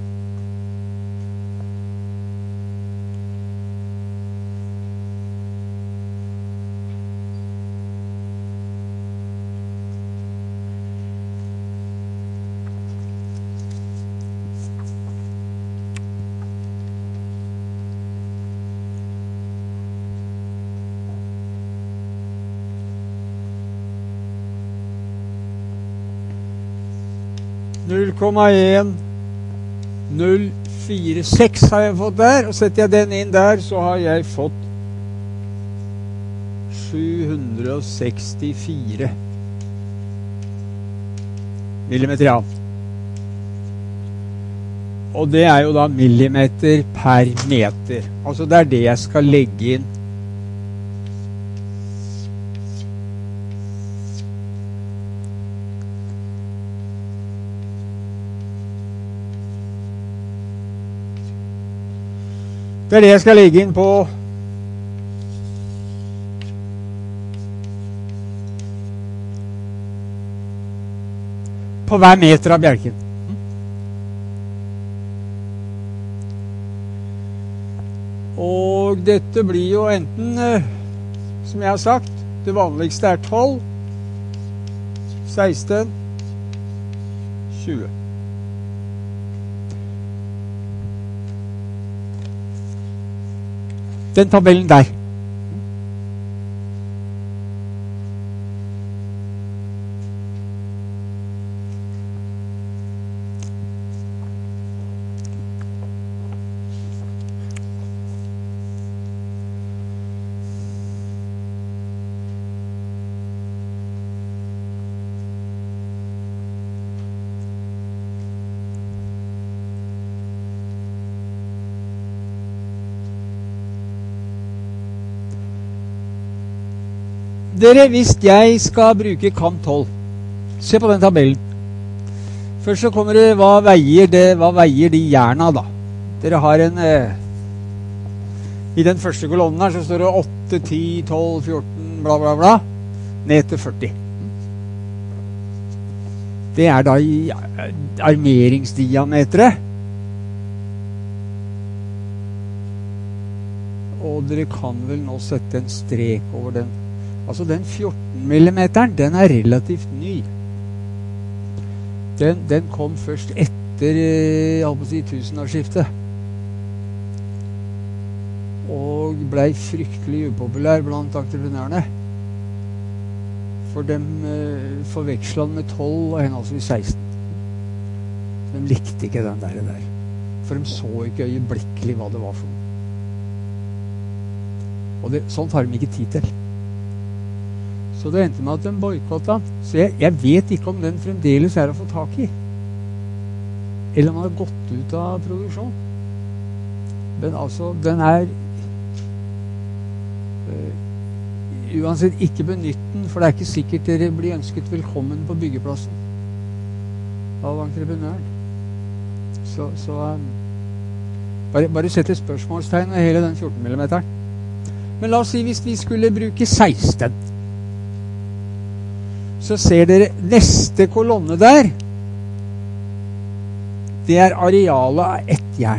null komma en null fire seks har jeg fått der, og setter jeg den inn der, så har jeg fått sju hundre sekstifire millimeter, ja. Og det er jo da millimeter per meter. Altså det er det jeg skal legge inn. Det er det jeg skal legge inn på på hver meter av bjelken. Og dette blir jo enten, som jeg har sagt, det vanligste er tolv, seksten, tjue. Den tabellen der. Dere, hvis jeg skal bruke kam tolv, se på den tabellen. Først så kommer det, hva veier, det, hva veier de jerna da? Dere har en, eh, i den første kolonnen her så står det åtte, ti, tolv, fjorten, bla bla bla, ned til førti. Det er da i armeringsdiameteret. Og dere kan vel nå sette en strek over den. Altså den fjorten millimeteren, den er relativt ny. Den, den kom først etter, jeg holdt på å si, tusenårsskiftet. Og ble fryktelig upopulær blant entreprenørene. For de eh, forvekslet den med tolv og henholdsvis seksten. De likte ikke den der, der. For de så ikke øyeblikkelig hva det var for noe. Og det, sånt har de ikke tid til. Så det endte med at de boykottet. Så jeg, jeg vet ikke om den fremdeles er å få tak i. Eller om den har gått ut av produksjon. Men altså, den er uh, uansett ikke benytt den, for det er ikke sikkert dere blir ønsket velkommen på byggeplassen av entreprenøren. Så, så um, bare, bare sette spørsmålstegn med hele den fjorten millimeteren. Men la oss si hvis vi skulle bruke seksten. Så ser dere neste kolonne der. Det er arealet av ett jern.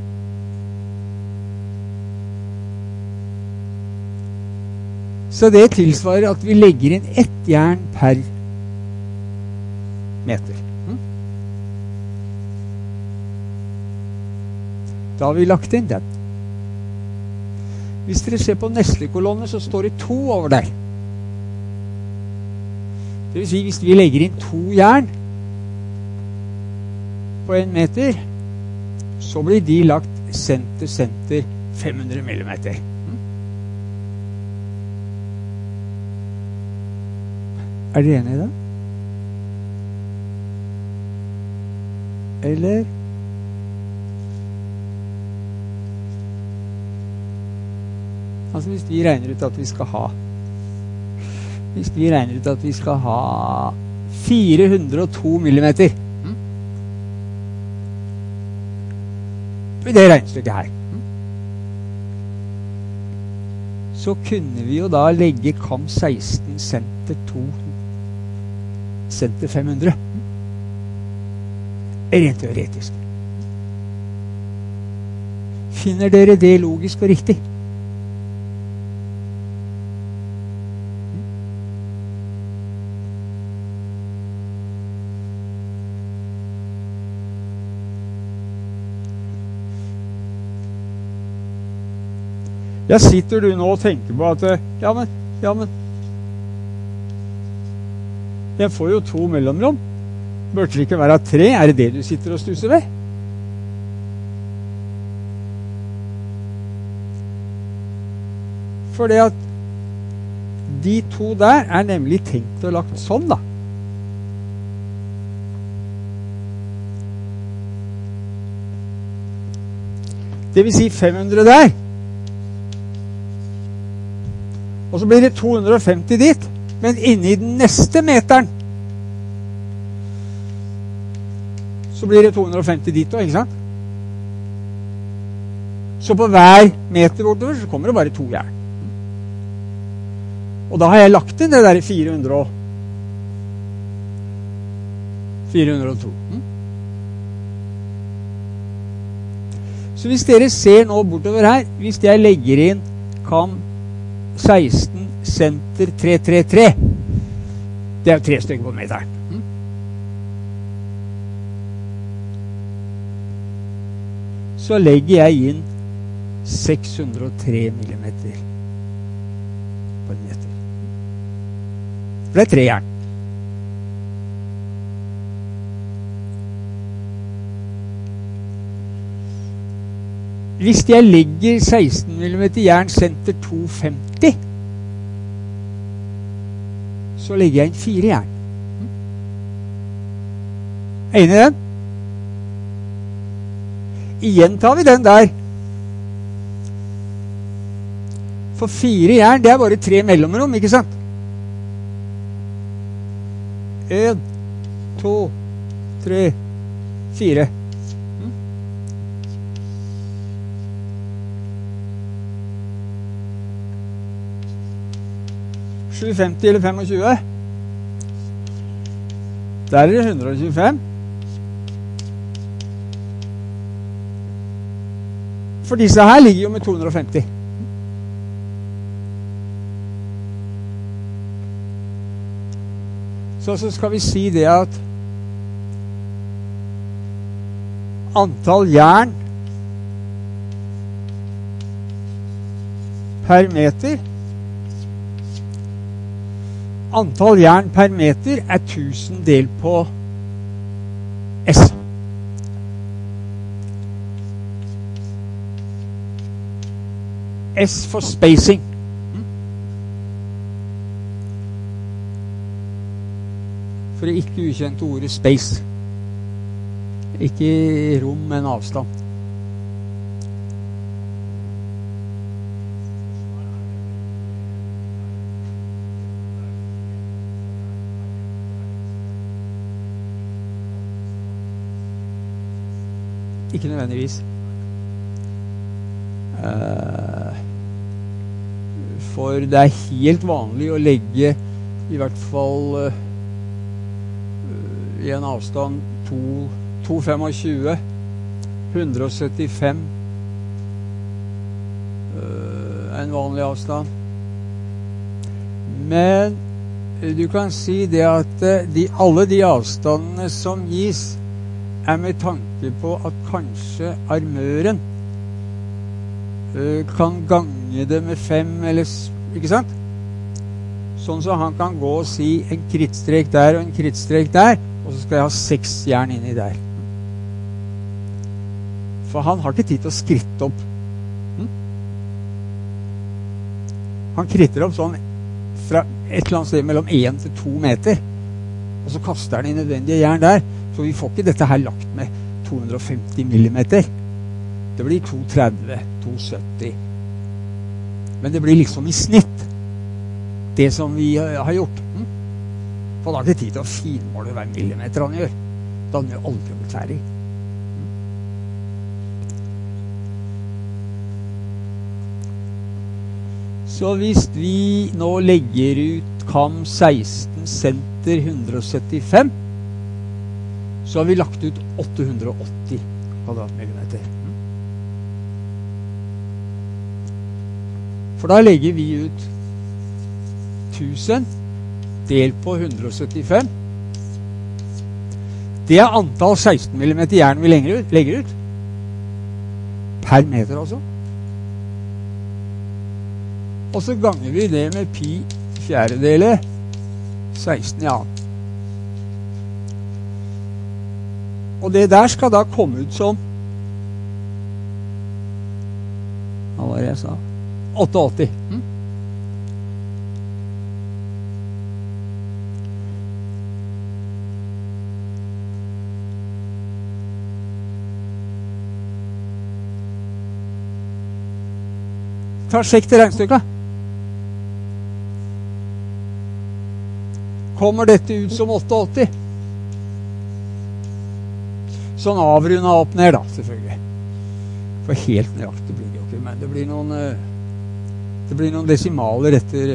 Så det tilsvarer at vi legger inn ett jern per meter. Da har vi lagt inn den. Hvis dere ser på neste kolonne, så står det to over der. Det vil si, hvis vi legger inn to jern på en meter, så blir de lagt senter-senter fem hundre millimeter. Er dere enige i det? Eller? Altså hvis vi regner ut at vi skal ha Hvis vi regner ut at vi skal ha fire hundre og to millimeter mm. i det regnestykket her, mm. så kunne vi jo da legge kam seksten senter to senter fem hundre. rent teoretisk. Finner dere det logisk og riktig? Jeg sitter du nå og tenker på at ja, men, ja, men jeg får jo to mellomrom. Burde det ikke være tre? Er det det du sitter og stusser ved? For det at de to der er nemlig tenkt og lagt sånn, da. Det vil si fem hundre der. Og så blir det to hundre og femti dit. Men inni den neste meteren så blir det to hundre og femti dit også, ikke sant? Så på hver meter bortover så kommer det bare to jern. Og da har jeg lagt inn det der fire hundre og fire hundre og to. Mm? Så hvis dere ser nå bortover her, hvis jeg legger inn kam seksten senter tre tre tre, det er jo tre stykker på meteren. Mm? Så legger jeg inn seks hundre og tre millimeter på en meter. For det er tre jern. Hvis jeg legger seksten millimeter jern senter to femti, så legger jeg inn fire jern. Er enig i den? Igjen tar vi den der. For fire jern, det er bare tre mellomrom, ikke sant? En, to, tre, fire. sju femti eller tjuefem. Der er det hundre og tjuefem. For disse her ligger jo med to hundre og femti. Så, så skal vi si det at antall jern per meter Antall jern per meter er tusen del på S. S for spacing. For det ikke ukjente ordet space. Ikke rom, men avstand. Ikke nødvendigvis. Uh, for det er helt vanlig å legge i hvert fall uh, i en avstand to komma tjuefem, hundre og syttifem uh, en vanlig avstand. Men du kan si det at de, alle de avstandene som gis er med tanke på at kanskje armøren uh, kan gange det med fem, eller, ikke sant? Sånn så han kan gå og si en krittstrek der og en krittstrek der, og så skal jeg ha seks jern inni der. For han har ikke tid til å skritte opp. Hm? Han kritter opp sånn fra et eller annet sted mellom én til to meter, og så kaster han i nødvendige jern der. Så vi får ikke dette her lagt med to hundre og femti millimeter. Det blir to tretti, to sytti. Men det blir liksom i snitt det som vi har gjort. Hm? For da har ikke tid til å finmåle hver millimeter han gjør. Da hadde han jo aldri blitt ferdig. Så hvis vi nå legger ut kam seksten senter hundre og syttifem, så har vi lagt ut åtte hundre og åtti kvadratmillimeter. For da legger vi ut tusen delt på hundre og syttifem. Det er antall seksten millimeter jern vi legger ut, legger ut. Per meter altså. Og så ganger vi det med pi fjerdedele seksten, ja. Og det der skal da komme ut som, hva var det jeg sa? åttiåtte. Hm? Ta sjekk til regnstykket. Kommer dette ut som åttiåtte? Sånn avrundet opp ned da, selvfølgelig. For helt nøyaktig blir det jo ikke, men det blir noen, det blir noen desimaler etter.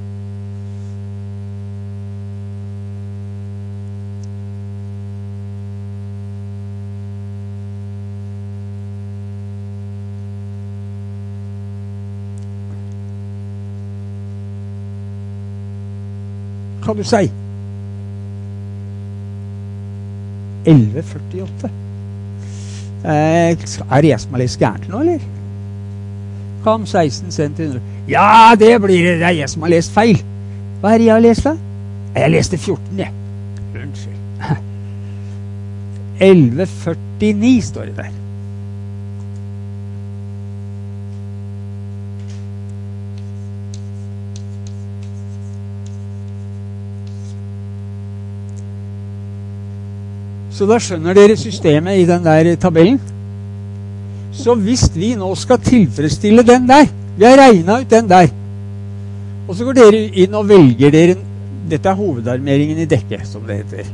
Kan du si? elleve førtiåtte. Eh, er det jeg som har lest gærent nå, eller? Kom seksten centimeter. Ja, det blir det. Det er jeg som har lest feil. Hva er det jeg har lest da? Jeg leste fjorten, jeg. Unnskyld. elleve førtini står det der. Så da skjønner dere systemet i den der tabellen. Så hvis vi nå skal tilfredsstille den der, vi har regnet ut den der, og så går dere inn og velger dere, dette er hovedarmeringen i dekket, som det heter.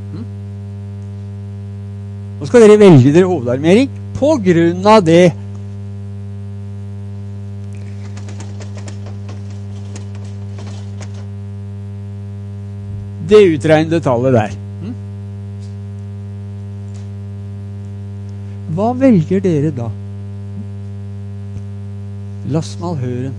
Nå skal dere velge dere hovedarmering på grunn av det det utregnede tallet der. Hva velger dere da? Lassmalhøren.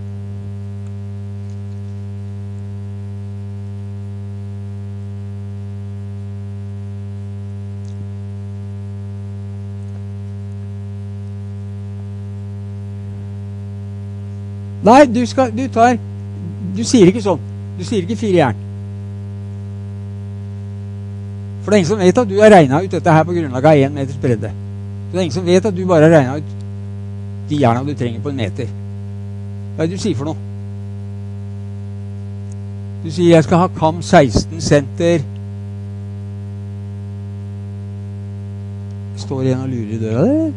Nei, du skal, du tar, du sier ikke sånn. Du sier ikke fire jern. For det er ingen som vet at du har regnet ut dette her på grunnlag av en meters bredde. Så det er ingen som vet at du bare har regnet ut de jerna du trenger på en meter. Hva er det du sier for noe? Du sier jeg skal ha kam seksten center. Står en og lurer i døra der?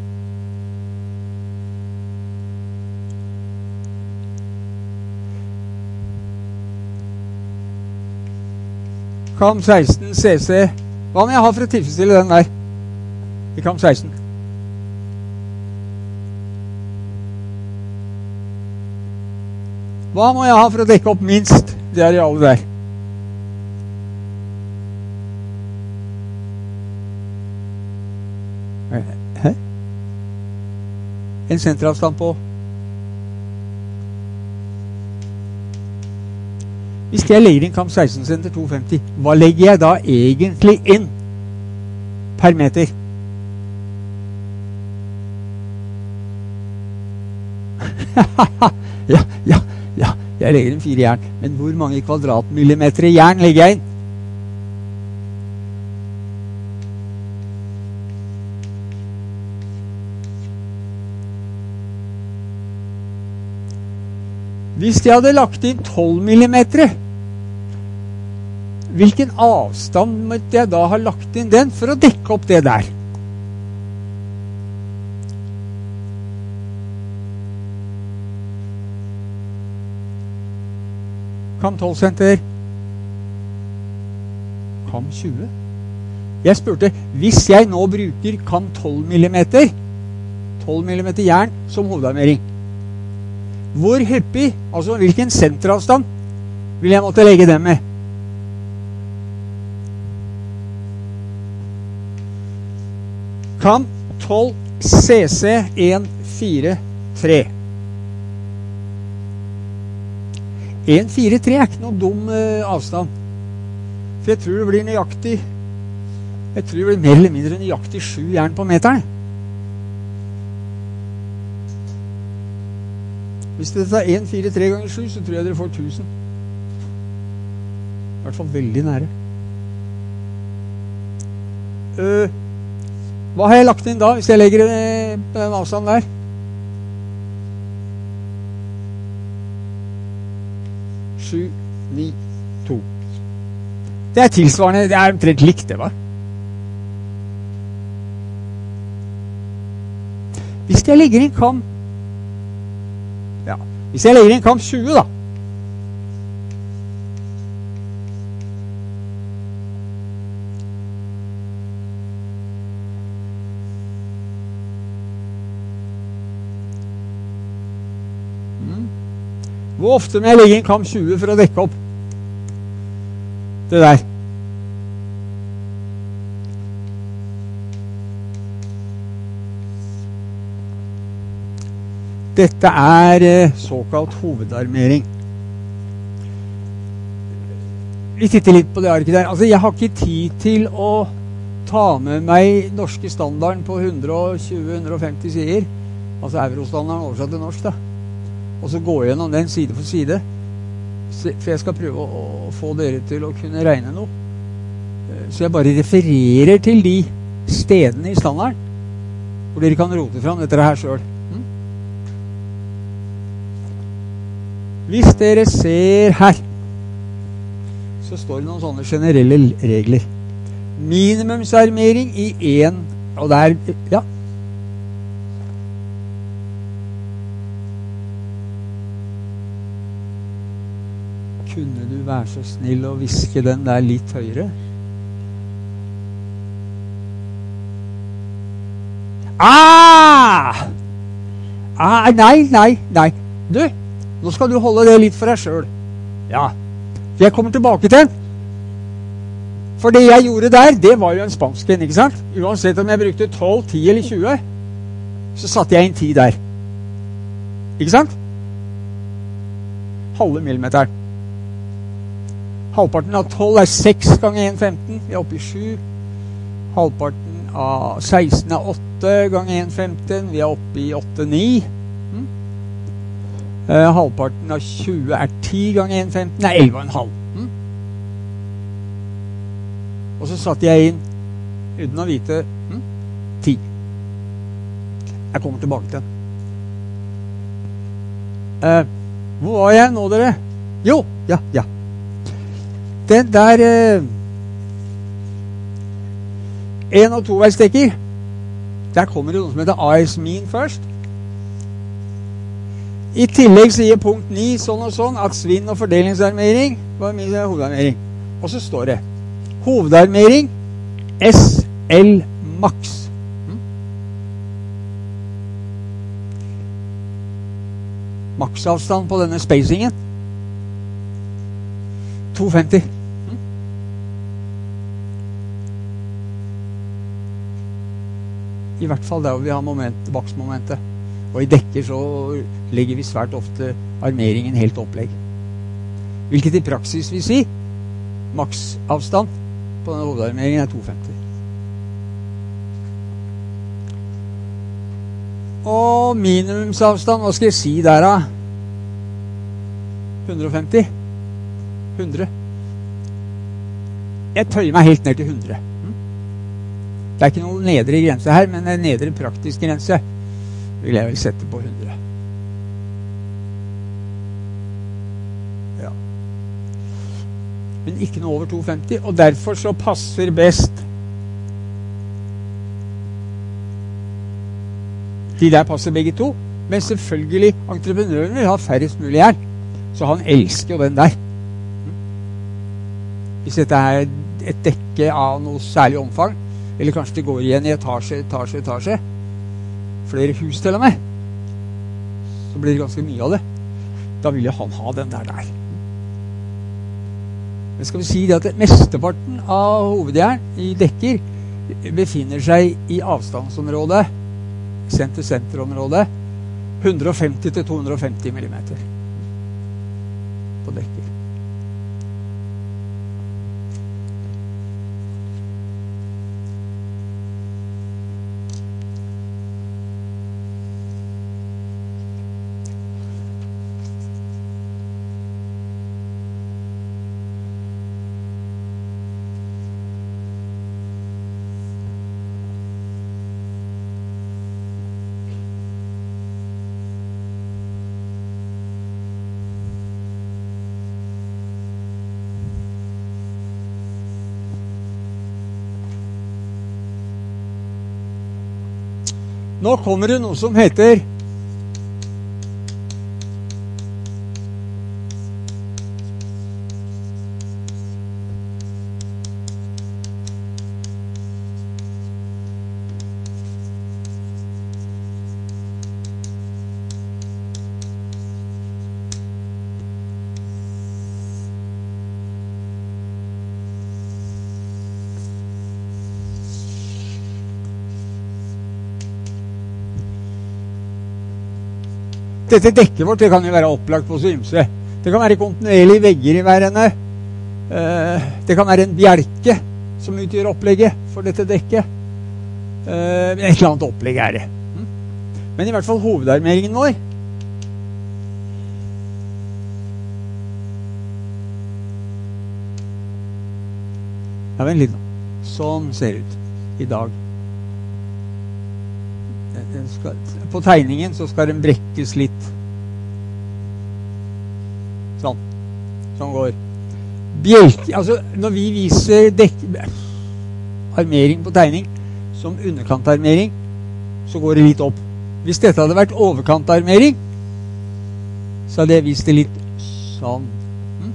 Kam seksten cc. Hva må jeg ha for å tilfredsstille den der? I kam seksten. Hva må jeg ha for å dekke opp minst det arealet der? Hæ? En senteravstand på. Hvis jeg legger inn kam seksten center to femti, hva legger jeg da egentlig inn per meter? ja, ja, ja, jeg legger inn fire jern. Men hvor mange kvadratmillimeter jern legger jeg inn? Hvis jeg hadde lagt inn tolv millimeter, hvilken avstand måtte jeg da ha lagt inn den for å dekke opp det der? Kam tolv center. Kam tjue. Jeg spurte, hvis jeg nå bruker kam tolv millimeter, tolv millimeter jern som hovedarmering, hvor hyppig, altså hvilken senteravstand, vil jeg måtte legge dem med? Kam tolv C C en fire tre. en fire tre er ikke noe dum eh, avstand. For jeg tror det blir nøyaktig Jeg tror det blir mer eller mindre nøyaktig sju jern på meteren. Hvis det tar en fire tre ganger sju, så tror jeg dere får tusen. I hvert fall veldig nære. Uh, hva har jeg lagt inn da, hvis jeg legger en, en avstand der? sju, ni, to. Det er tilsvarende, det er omtrent likt det, hva? Hvis jeg legger inn kam Ja, hvis jeg legger inn kam tjue da mm. Hvor ofte må jeg legge inn kam tjue for å dekke opp det der? Dette er eh, såkalt hovedarmering. Vi titter litt på det arket der. Altså, jeg har ikke tid til å ta med meg norske standarden på hundre tjue til hundre femti sider. Altså eurostandarden oversatt til norsk da. Og så gå gjennom den side for side. For jeg skal prøve å, å få dere til å kunne regne noe. Så jeg bare refererer til de stedene i standarden hvor dere kan rote fram dette her selv. Hvis dere ser her, så står det noen sånne generelle regler. Minimumsarmering i en, og der, ja. Kunne du være så snill å viske den der litt høyere? Ah! Ah, nei, nei, nei. Du, nå skal du holde det litt for deg selv. Ja, for jeg kommer tilbake til den. For det jeg gjorde der, det var jo en spansken, ikke sant? Uansett om jeg brukte tolv, ti eller tjue, så satte jeg inn ti der. Ikke sant? Halve millimeter. Halvparten av tolv er seks ganger en femten. Vi er oppe i sju. Halvparten av seksten er åtte ganger en femten. Vi er oppe i åtte ni. Uh, halvparten av tjue er ti ganger en femten, er elleve komma fem. Mm? Og så satte jeg inn, uten å vite, mm? ti. Jeg kommer tilbake til den. Uh, hvor var jeg nå, dere? Jo, ja, ja. Den der uh, en- og toveisstekker, der kommer det noe som heter A S min først. I tillegg sier punkt ni sånn og sånn at svinn- og fordelingsarmering var min hovedarmering. Og så står det hovedarmering S L max. Mm? Maksavstand på denne spacingen to femti. Mm? I hvert fall der hvor vi har moment, baksmomentet. Og i dekker så legger vi svært ofte armeringen helt opplegg. Hvilket i praksis vil si maksavstand på denne hovedarmeringen er to femti. Og minimumsavstand, hva skal jeg si der da? hundre femti? hundre? Jeg tøyer meg helt ned til hundre. Det er ikke noen nedre grense her, men en nedre praktisk grense vil jeg vel sette på hundre. Ja. Men ikke noe over to femti, og derfor så passer best de der passer begge to, men selvfølgelig entreprenøren vil ha færrest mulig jern, så han elsker jo den der. Hvis dette er et dekke av noe særlig omfang, eller kanskje det går igjen i etasje, etasje, etasje, flere hus til og med, så blir det ganske mye av det. Da vil jo han ha den der der. Men skal vi si det at mesteparten av hovedjern i dekker befinner seg i avstandsområdet, senter-senterområdet, hundre og femti til to hundre og femti millimeter på dekker. Nå kommer det noe som heter Dette dekket vårt, det kan jo være opplagt på så ymse. Det kan være kontinuerlige vegger i hver ende. Det kan være en bjelke som utgjør opplegget for dette dekket. Et eller annet opplegg er det. Men i hvert fall hovedarmeringen vår. Ja, vent litt nå. Sånn ser det ut i dag. Skal, på tegningen så skal den brekkes litt. Sånn. Sånn går. Bjelke, altså når vi viser dekk, armering på tegning som underkantarmering, så går det litt opp. Hvis dette hadde vært overkantarmering, så hadde jeg vist det litt sånn. Hm?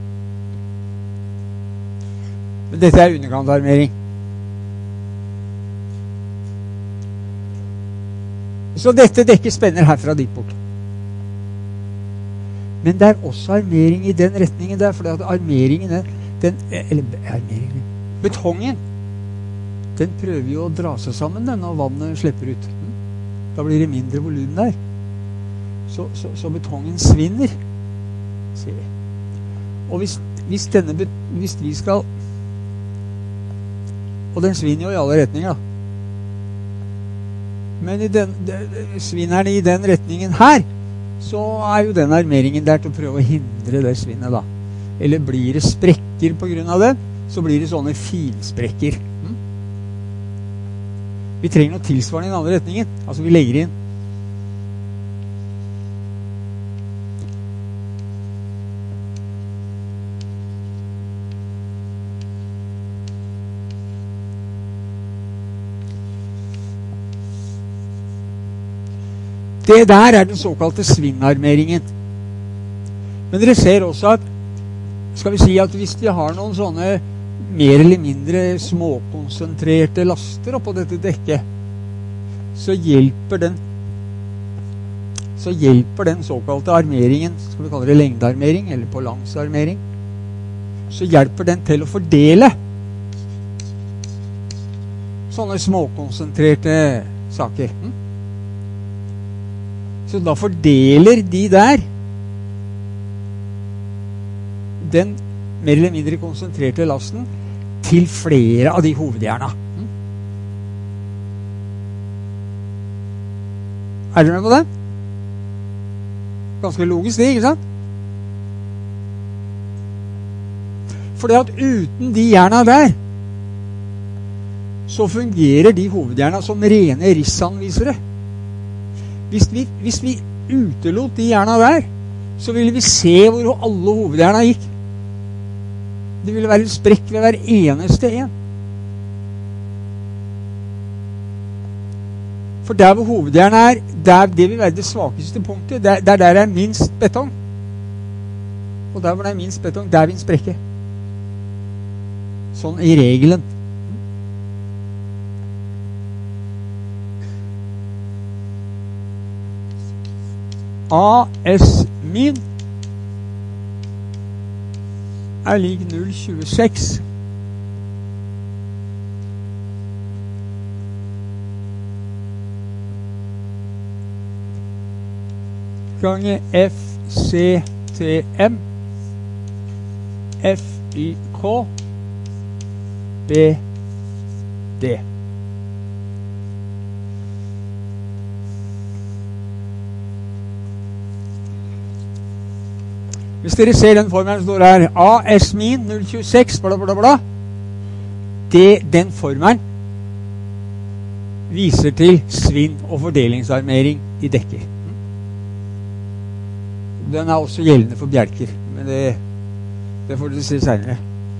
Men dette er underkantarmering. Så dette dekket spenner herfra dit bort. Men det er også armering i den retningen der, fordi at armeringen, den, den, eller armeringen, betongen, den prøver jo å dra seg sammen den, når vannet slipper ut. Da blir det mindre volum der. Så, så, så betongen svinner, sier vi. Og hvis, hvis denne, hvis vi skal, og den svinner jo i alle retninger da, men i den, svinnerne i den retningen her, så er jo den armeringen der til å prøve å hindre det svinnet da. Eller blir det sprekker på grunn av den, så blir det sånne filsprekker. Mm? Vi trenger noe tilsvarende i den andre retningen. Altså vi legger inn. Det der er den såkalte svinnarmeringen. Men dere ser også at, skal vi si at hvis vi har noen sånne mer eller mindre småkonsentrerte laster oppå dette dekket, så hjelper den, så hjelper den såkalte armeringen, skal vi kalle det lengdearmering, eller på langsarmering, så hjelper den til å fordele sånne småkonsentrerte saker. Hm? Så da fordeler de der den mer eller mindre konsentrerte lasten til flere av de hovedhjerna. Mm. Er dere med på det? Ganske logisk det, ikke sant? Fordi at uten de hjerna der, så fungerer de hovedhjerna som rene rissanvisere. Hvis vi, hvis vi utelot de hjerna der, så ville vi se hvor alle hovedhjerna gikk. Det ville være en sprekk ved hver eneste en. For der hvor hovedhjerna er, der, det vil være det svakeste punktet. Der, der, der er minst betong. Og der hvor det er minst betong, der vil en sprekke. Sånn i regelen. A S min er lik null komma tjueseks. ganger F C T M F Y K B D. Hvis dere ser den formelen som står her, A S min null komma tjueseks, bla bla bla, det, den formelen viser til svinn og fordelingsarmering i dekker. Den er også gjeldende for bjelker, men det, det får dere se senere.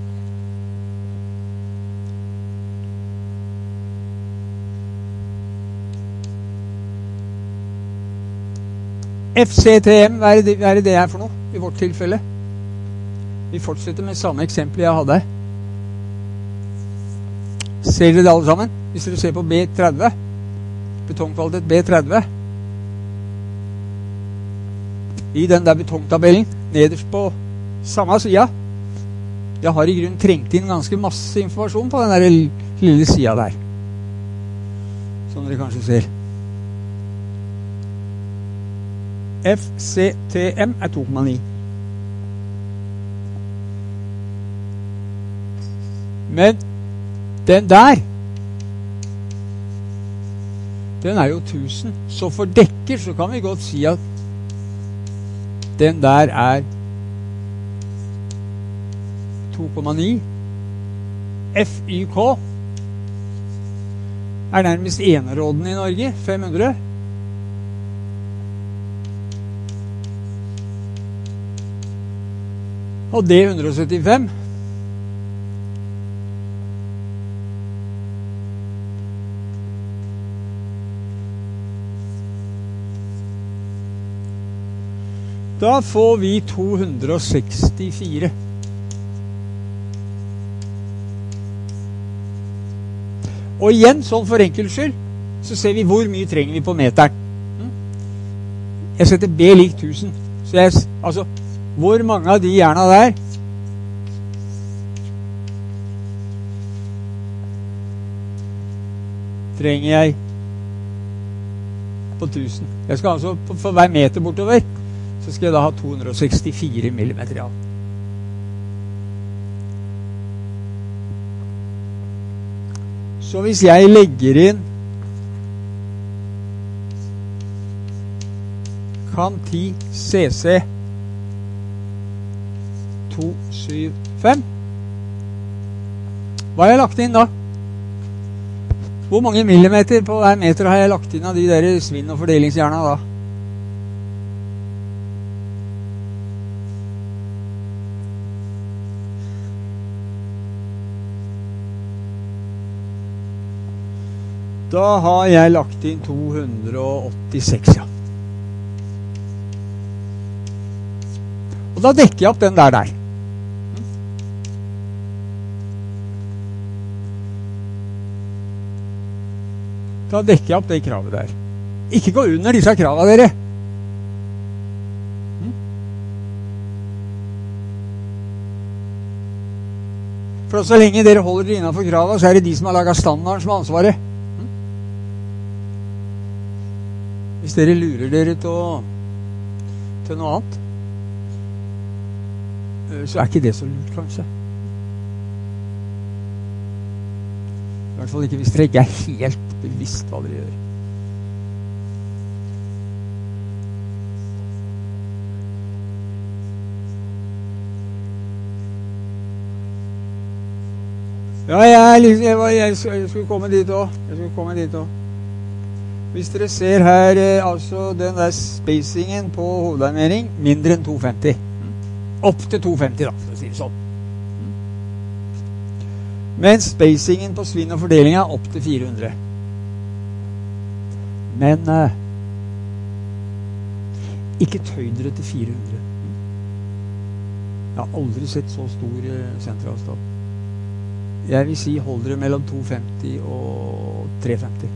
F C T M, hva er det, hva er det det er for noe i vårt tilfelle? Vi fortsetter med samme eksempel jeg hadde. Ser dere det alle sammen? Hvis dere ser på B tretti, betongkvalitet B tretti, i den der betongtabellen, nederst på samme sida, jeg har i grunnen trengt inn ganske masse informasjon på den der lille sida der. Som dere kanskje ser. F C T M er to komma ni. Men den der, den er jo tusen. Så for dekker så kan vi godt si at den der er to komma ni. F Y K er nærmest eneråden i Norge, fem hundre. Og D hundre og syttifem. Da får vi to hundre og sekstifire. Og igjen, sånn for enkelts skyld, så ser vi hvor mye trenger vi på meteren. Jeg setter B lik tusen. Så jeg, altså, hvor mange av de jerna der trenger jeg på tusen? Jeg skal altså, for hver meter bortover, så skal jeg da ha to hundre og sekstifire millimeter, ja. Så hvis jeg legger inn Canti C C to syv fem, hva har jeg lagt inn da? Hvor mange millimeter på hver meter har jeg lagt inn av de der svinn- og fordelingsjerna da? Da har jeg lagt inn to hundre og åttiseks, ja. Og da dekker jeg opp den der der. Da dekker jeg opp det kravet der. Ikke gå under disse kravene, dere. For så lenge dere holder dere innenfor kravene, så er det de som har laget standarden som har ansvaret. Hvis dere lurer dere til, å, til noe annet, så er ikke det så lurt, kanskje. I hvert fall ikke hvis dere ikke er helt bevisst hva dere gjør. Ja, jeg, jeg, jeg, jeg skulle komme dit også. Jeg skulle komme dit også. Hvis dere ser her, altså den der spacingen på hovedarmering, mindre enn to komma femti. Opp til to komma femti da, for å si det sånn. Men spacingen på svinn og fordeling er opp til fire hundre. Men eh, ikke tøy dere til fire hundre. Jeg har aldri sett så stor eh, senteravstand. Jeg vil si hold dere mellom to komma femti og tre komma femti.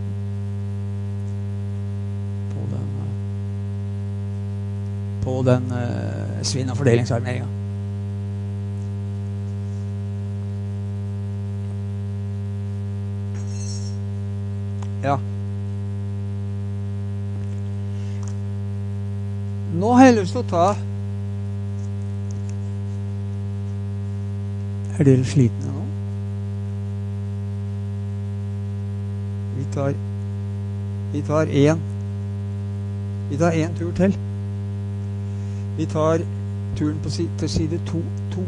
På den uh, svinn- og fordelingsarmeringen. Ja. Nå har jeg lyst til å ta... Er dere slitne nå? Vi tar... Vi tar en... Vi tar en tur til. Vi tar turen på si, til side to. to.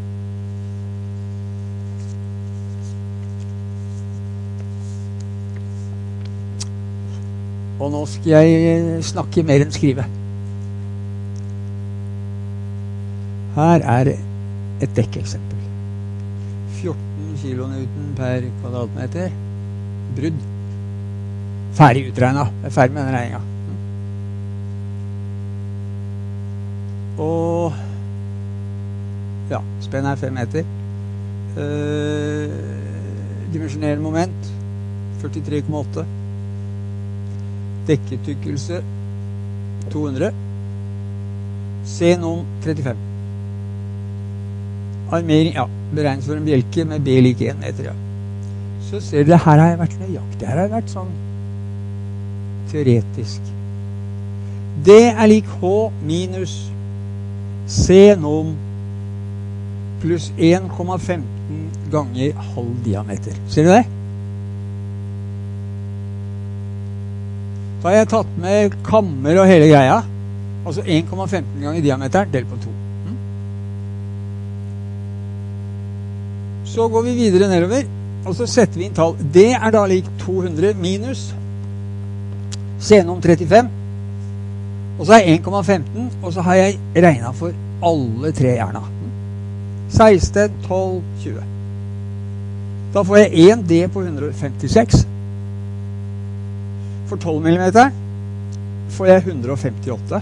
Og nå skal jeg snakke mer enn skrive. Her er et dekkeksempel. fjorten kilonewton per kvadratmeter. Brudd. Ferdig utregnet. Jeg er ferdig med den regningen. Og ja, spennet er fem meter. Uh, dimensjonerende moment førtitre komma åtte. Dekketykkelse to hundre. Xenon trettifem. Armering, ja, beregnes for en bjelke med B lik en meter, ja. Så ser dere, her har jeg vært nøyaktig. Her har jeg vært sånn teoretisk. D er lik H minus Xenon pluss en komma femten ganger halv diameter. Ser du det? Da har jeg tatt med kammer og hele greia. Altså en komma femten ganger diameteren, del på to. Mm. Så går vi videre nedover, og så setter vi inn tall. Det er da lik to hundre minus Xenon trettifem. Og så har jeg en komma femten, og så har jeg regnet for alle tre jerna. seksten, tolv, tjue. Da får jeg en D på hundre femtiseks. For tolv millimeter får jeg hundre femtiåtte.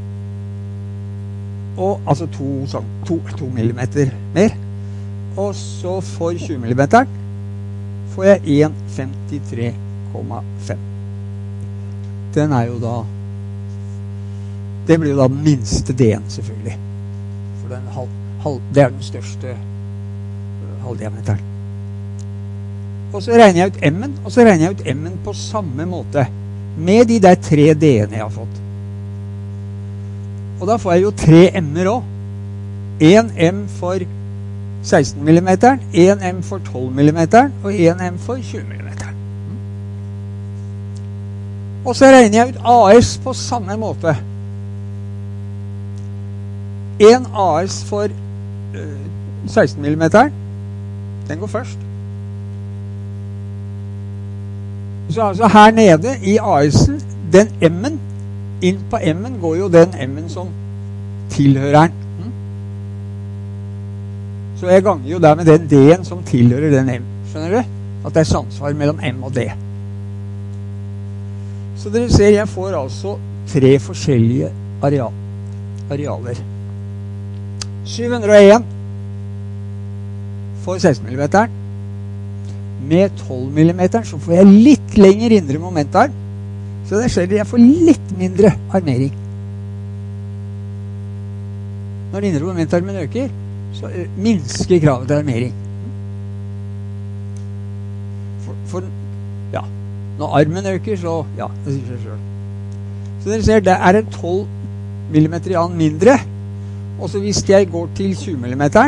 Og, altså to, to, to millimeter mer. Og så for tjue millimeter får jeg en femtitre komma fem. Den er jo da... Det blir jo da den minste D-en, selvfølgelig. For den halv, halv, det er den største halvdiameteren. Og så regner jeg ut M-en, og så regner jeg ut M-en på samme måte. Med de der tre D-ene jeg har fått. Og da får jeg jo tre M-er også. En M for seksten millimeter, en M for tolv millimeter, og en M for tjue millimeter. Og så regner jeg ut A S på samme måte. En A S for uh, seksten millimeter, den går først. Så altså her nede i A S-en, den M-en, inn på M-en går jo den M-en som tilhører den. Mm. Så jeg ganger jo der med den D-en som tilhører den M. Skjønner du? At det er samsvar mellom M og D. Så dere ser, jeg får altså tre forskjellige areal, arealer. syv hundre og en for seksten millimeter. Med tolv millimeter så får jeg litt lengre indre momentarm. Så det skjer at jeg får litt mindre armering. Når indre momentarmen øker, så minsker kravet til armering. For, for ja, når armen øker, så ja, det sier seg selv. Så dere ser, det er en tolv millimeter i annen mindre. Og så hvis jeg går til tjue millimeter,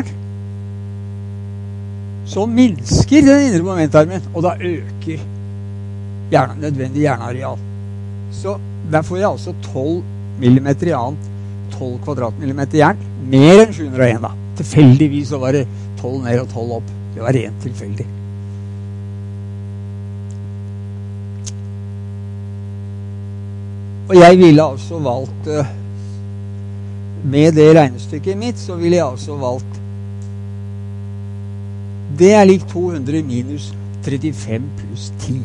så minsker den indre momentarmen, og da øker hjerne, nødvendig hjerneareal. Så der får jeg altså tolv millimeter i annen, tolv kvadratmillimeter jern, mer enn sju hundre og en da. Tilfeldigvis så var det tolv ned og tolv opp. Det var rent tilfeldig. Og jeg ville altså valgt, med det regnestykket mitt, så ville jeg altså valgt det er lik to hundre minus trettifem pluss ti.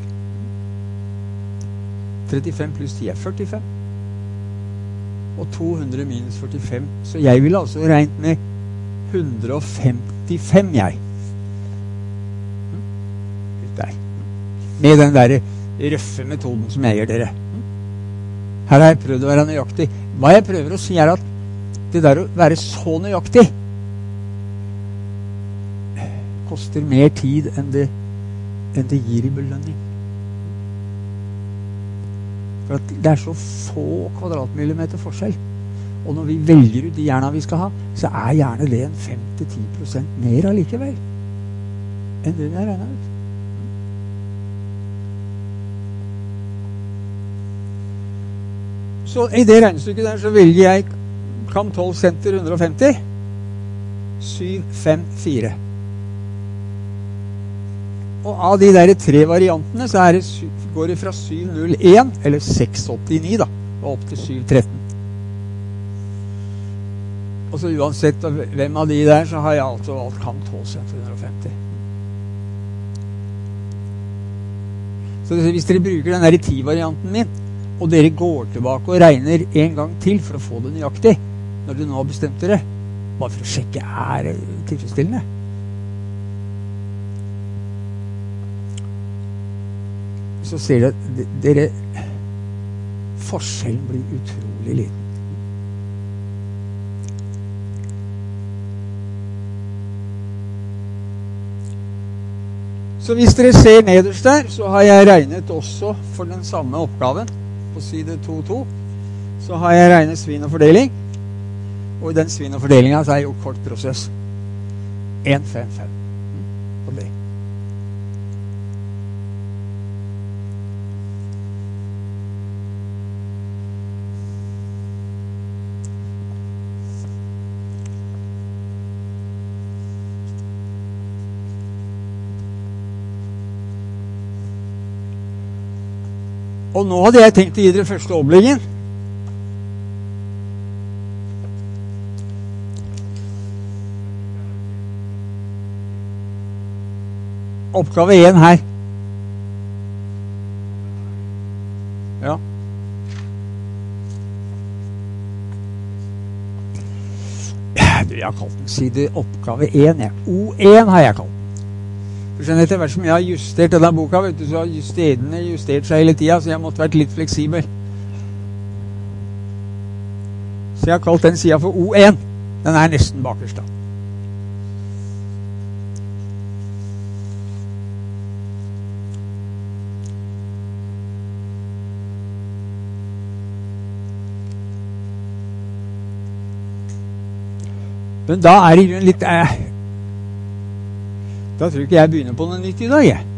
trettifem pluss ti er førtifem. Og to hundre minus førtifem. Så jeg ville altså regnet med hundre femtifem, jeg. Der. Med den der røffe metoden som jeg gjør dere. Her har jeg prøvd å være nøyaktig. Hva jeg prøver å si er at det der å være så nøyaktig koster mer tid enn det, enn det gir i belønning. For at det er så få kvadratmillimeter forskjell. Og når vi velger ut de jerna vi skal ha, så er gjerne det en fem til ti prosent mer allikevel enn det vi har regnet ut. Så i det regnestykket der så velger jeg CAM tolv Center hundre og femti, syv fem fire. Og av de der tre variantene så er det, går det fra syv null en, eller seks åttini da, og opp til syv tretten. Og så uansett hvem av de der, så har jeg altså valgt CAM tolv Center hundre og femti. Så hvis dere bruker den der i ti-varianten min, og dere går tilbake og regner en gang til for å få det nøyaktig, når du nå har bestemt dere, bare for å sjekke er det tilfredsstillende. Så ser dere at dere, forskjellen blir utrolig liten. Så hvis dere ser nederst der, så har jeg regnet også for den samme oppgaven, på side to to, så har jeg regnet svinn og fordeling, og i den svinn og fordelingen så har jeg gjort kort prosess. en fem fem på det. Og nå hadde jeg tenkt å gi dere første oppleggen. Oppgave én her. Ja. Jeg har kalt den side oppgave én. Ja. O én har jeg kalt den. For skjønner, etter hvert som jeg har justert denne boka, vet du, så har stedene justert seg hele tiden, så jeg måtte vært litt fleksibel. Så jeg har kalt den siden for O én. Den er nesten bakerst da. Men da er det i grunnen litt... Eh, da tror ikke jeg begynner på noe nytt i dag, jeg.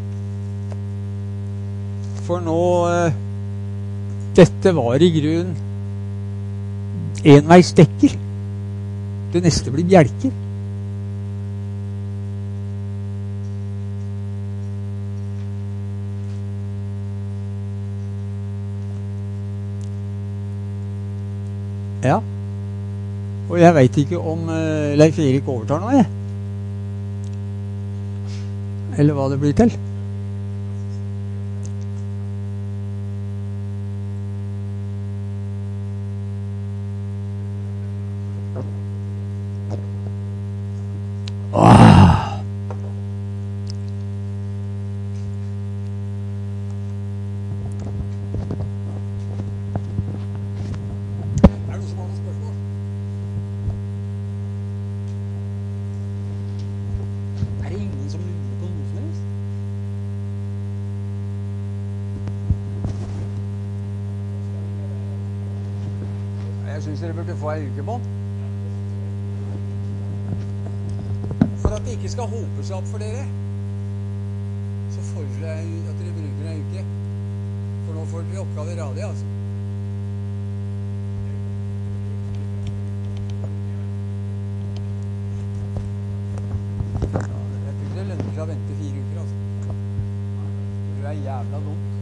For nå... Eh, dette var i grunnen enveisdekker. Det neste blir bjelker. Ja. Og jeg vet ikke om uh, Leif Erik overtar nå, jeg. Eller hva det blir til. For at det ikke skal hope seg opp for dere, så foreslår jeg at dere bruker en uke. For nå får dere oppgave radig, altså. Jeg tror det lønner seg å vente fire uker, altså. Det er jævla dumt.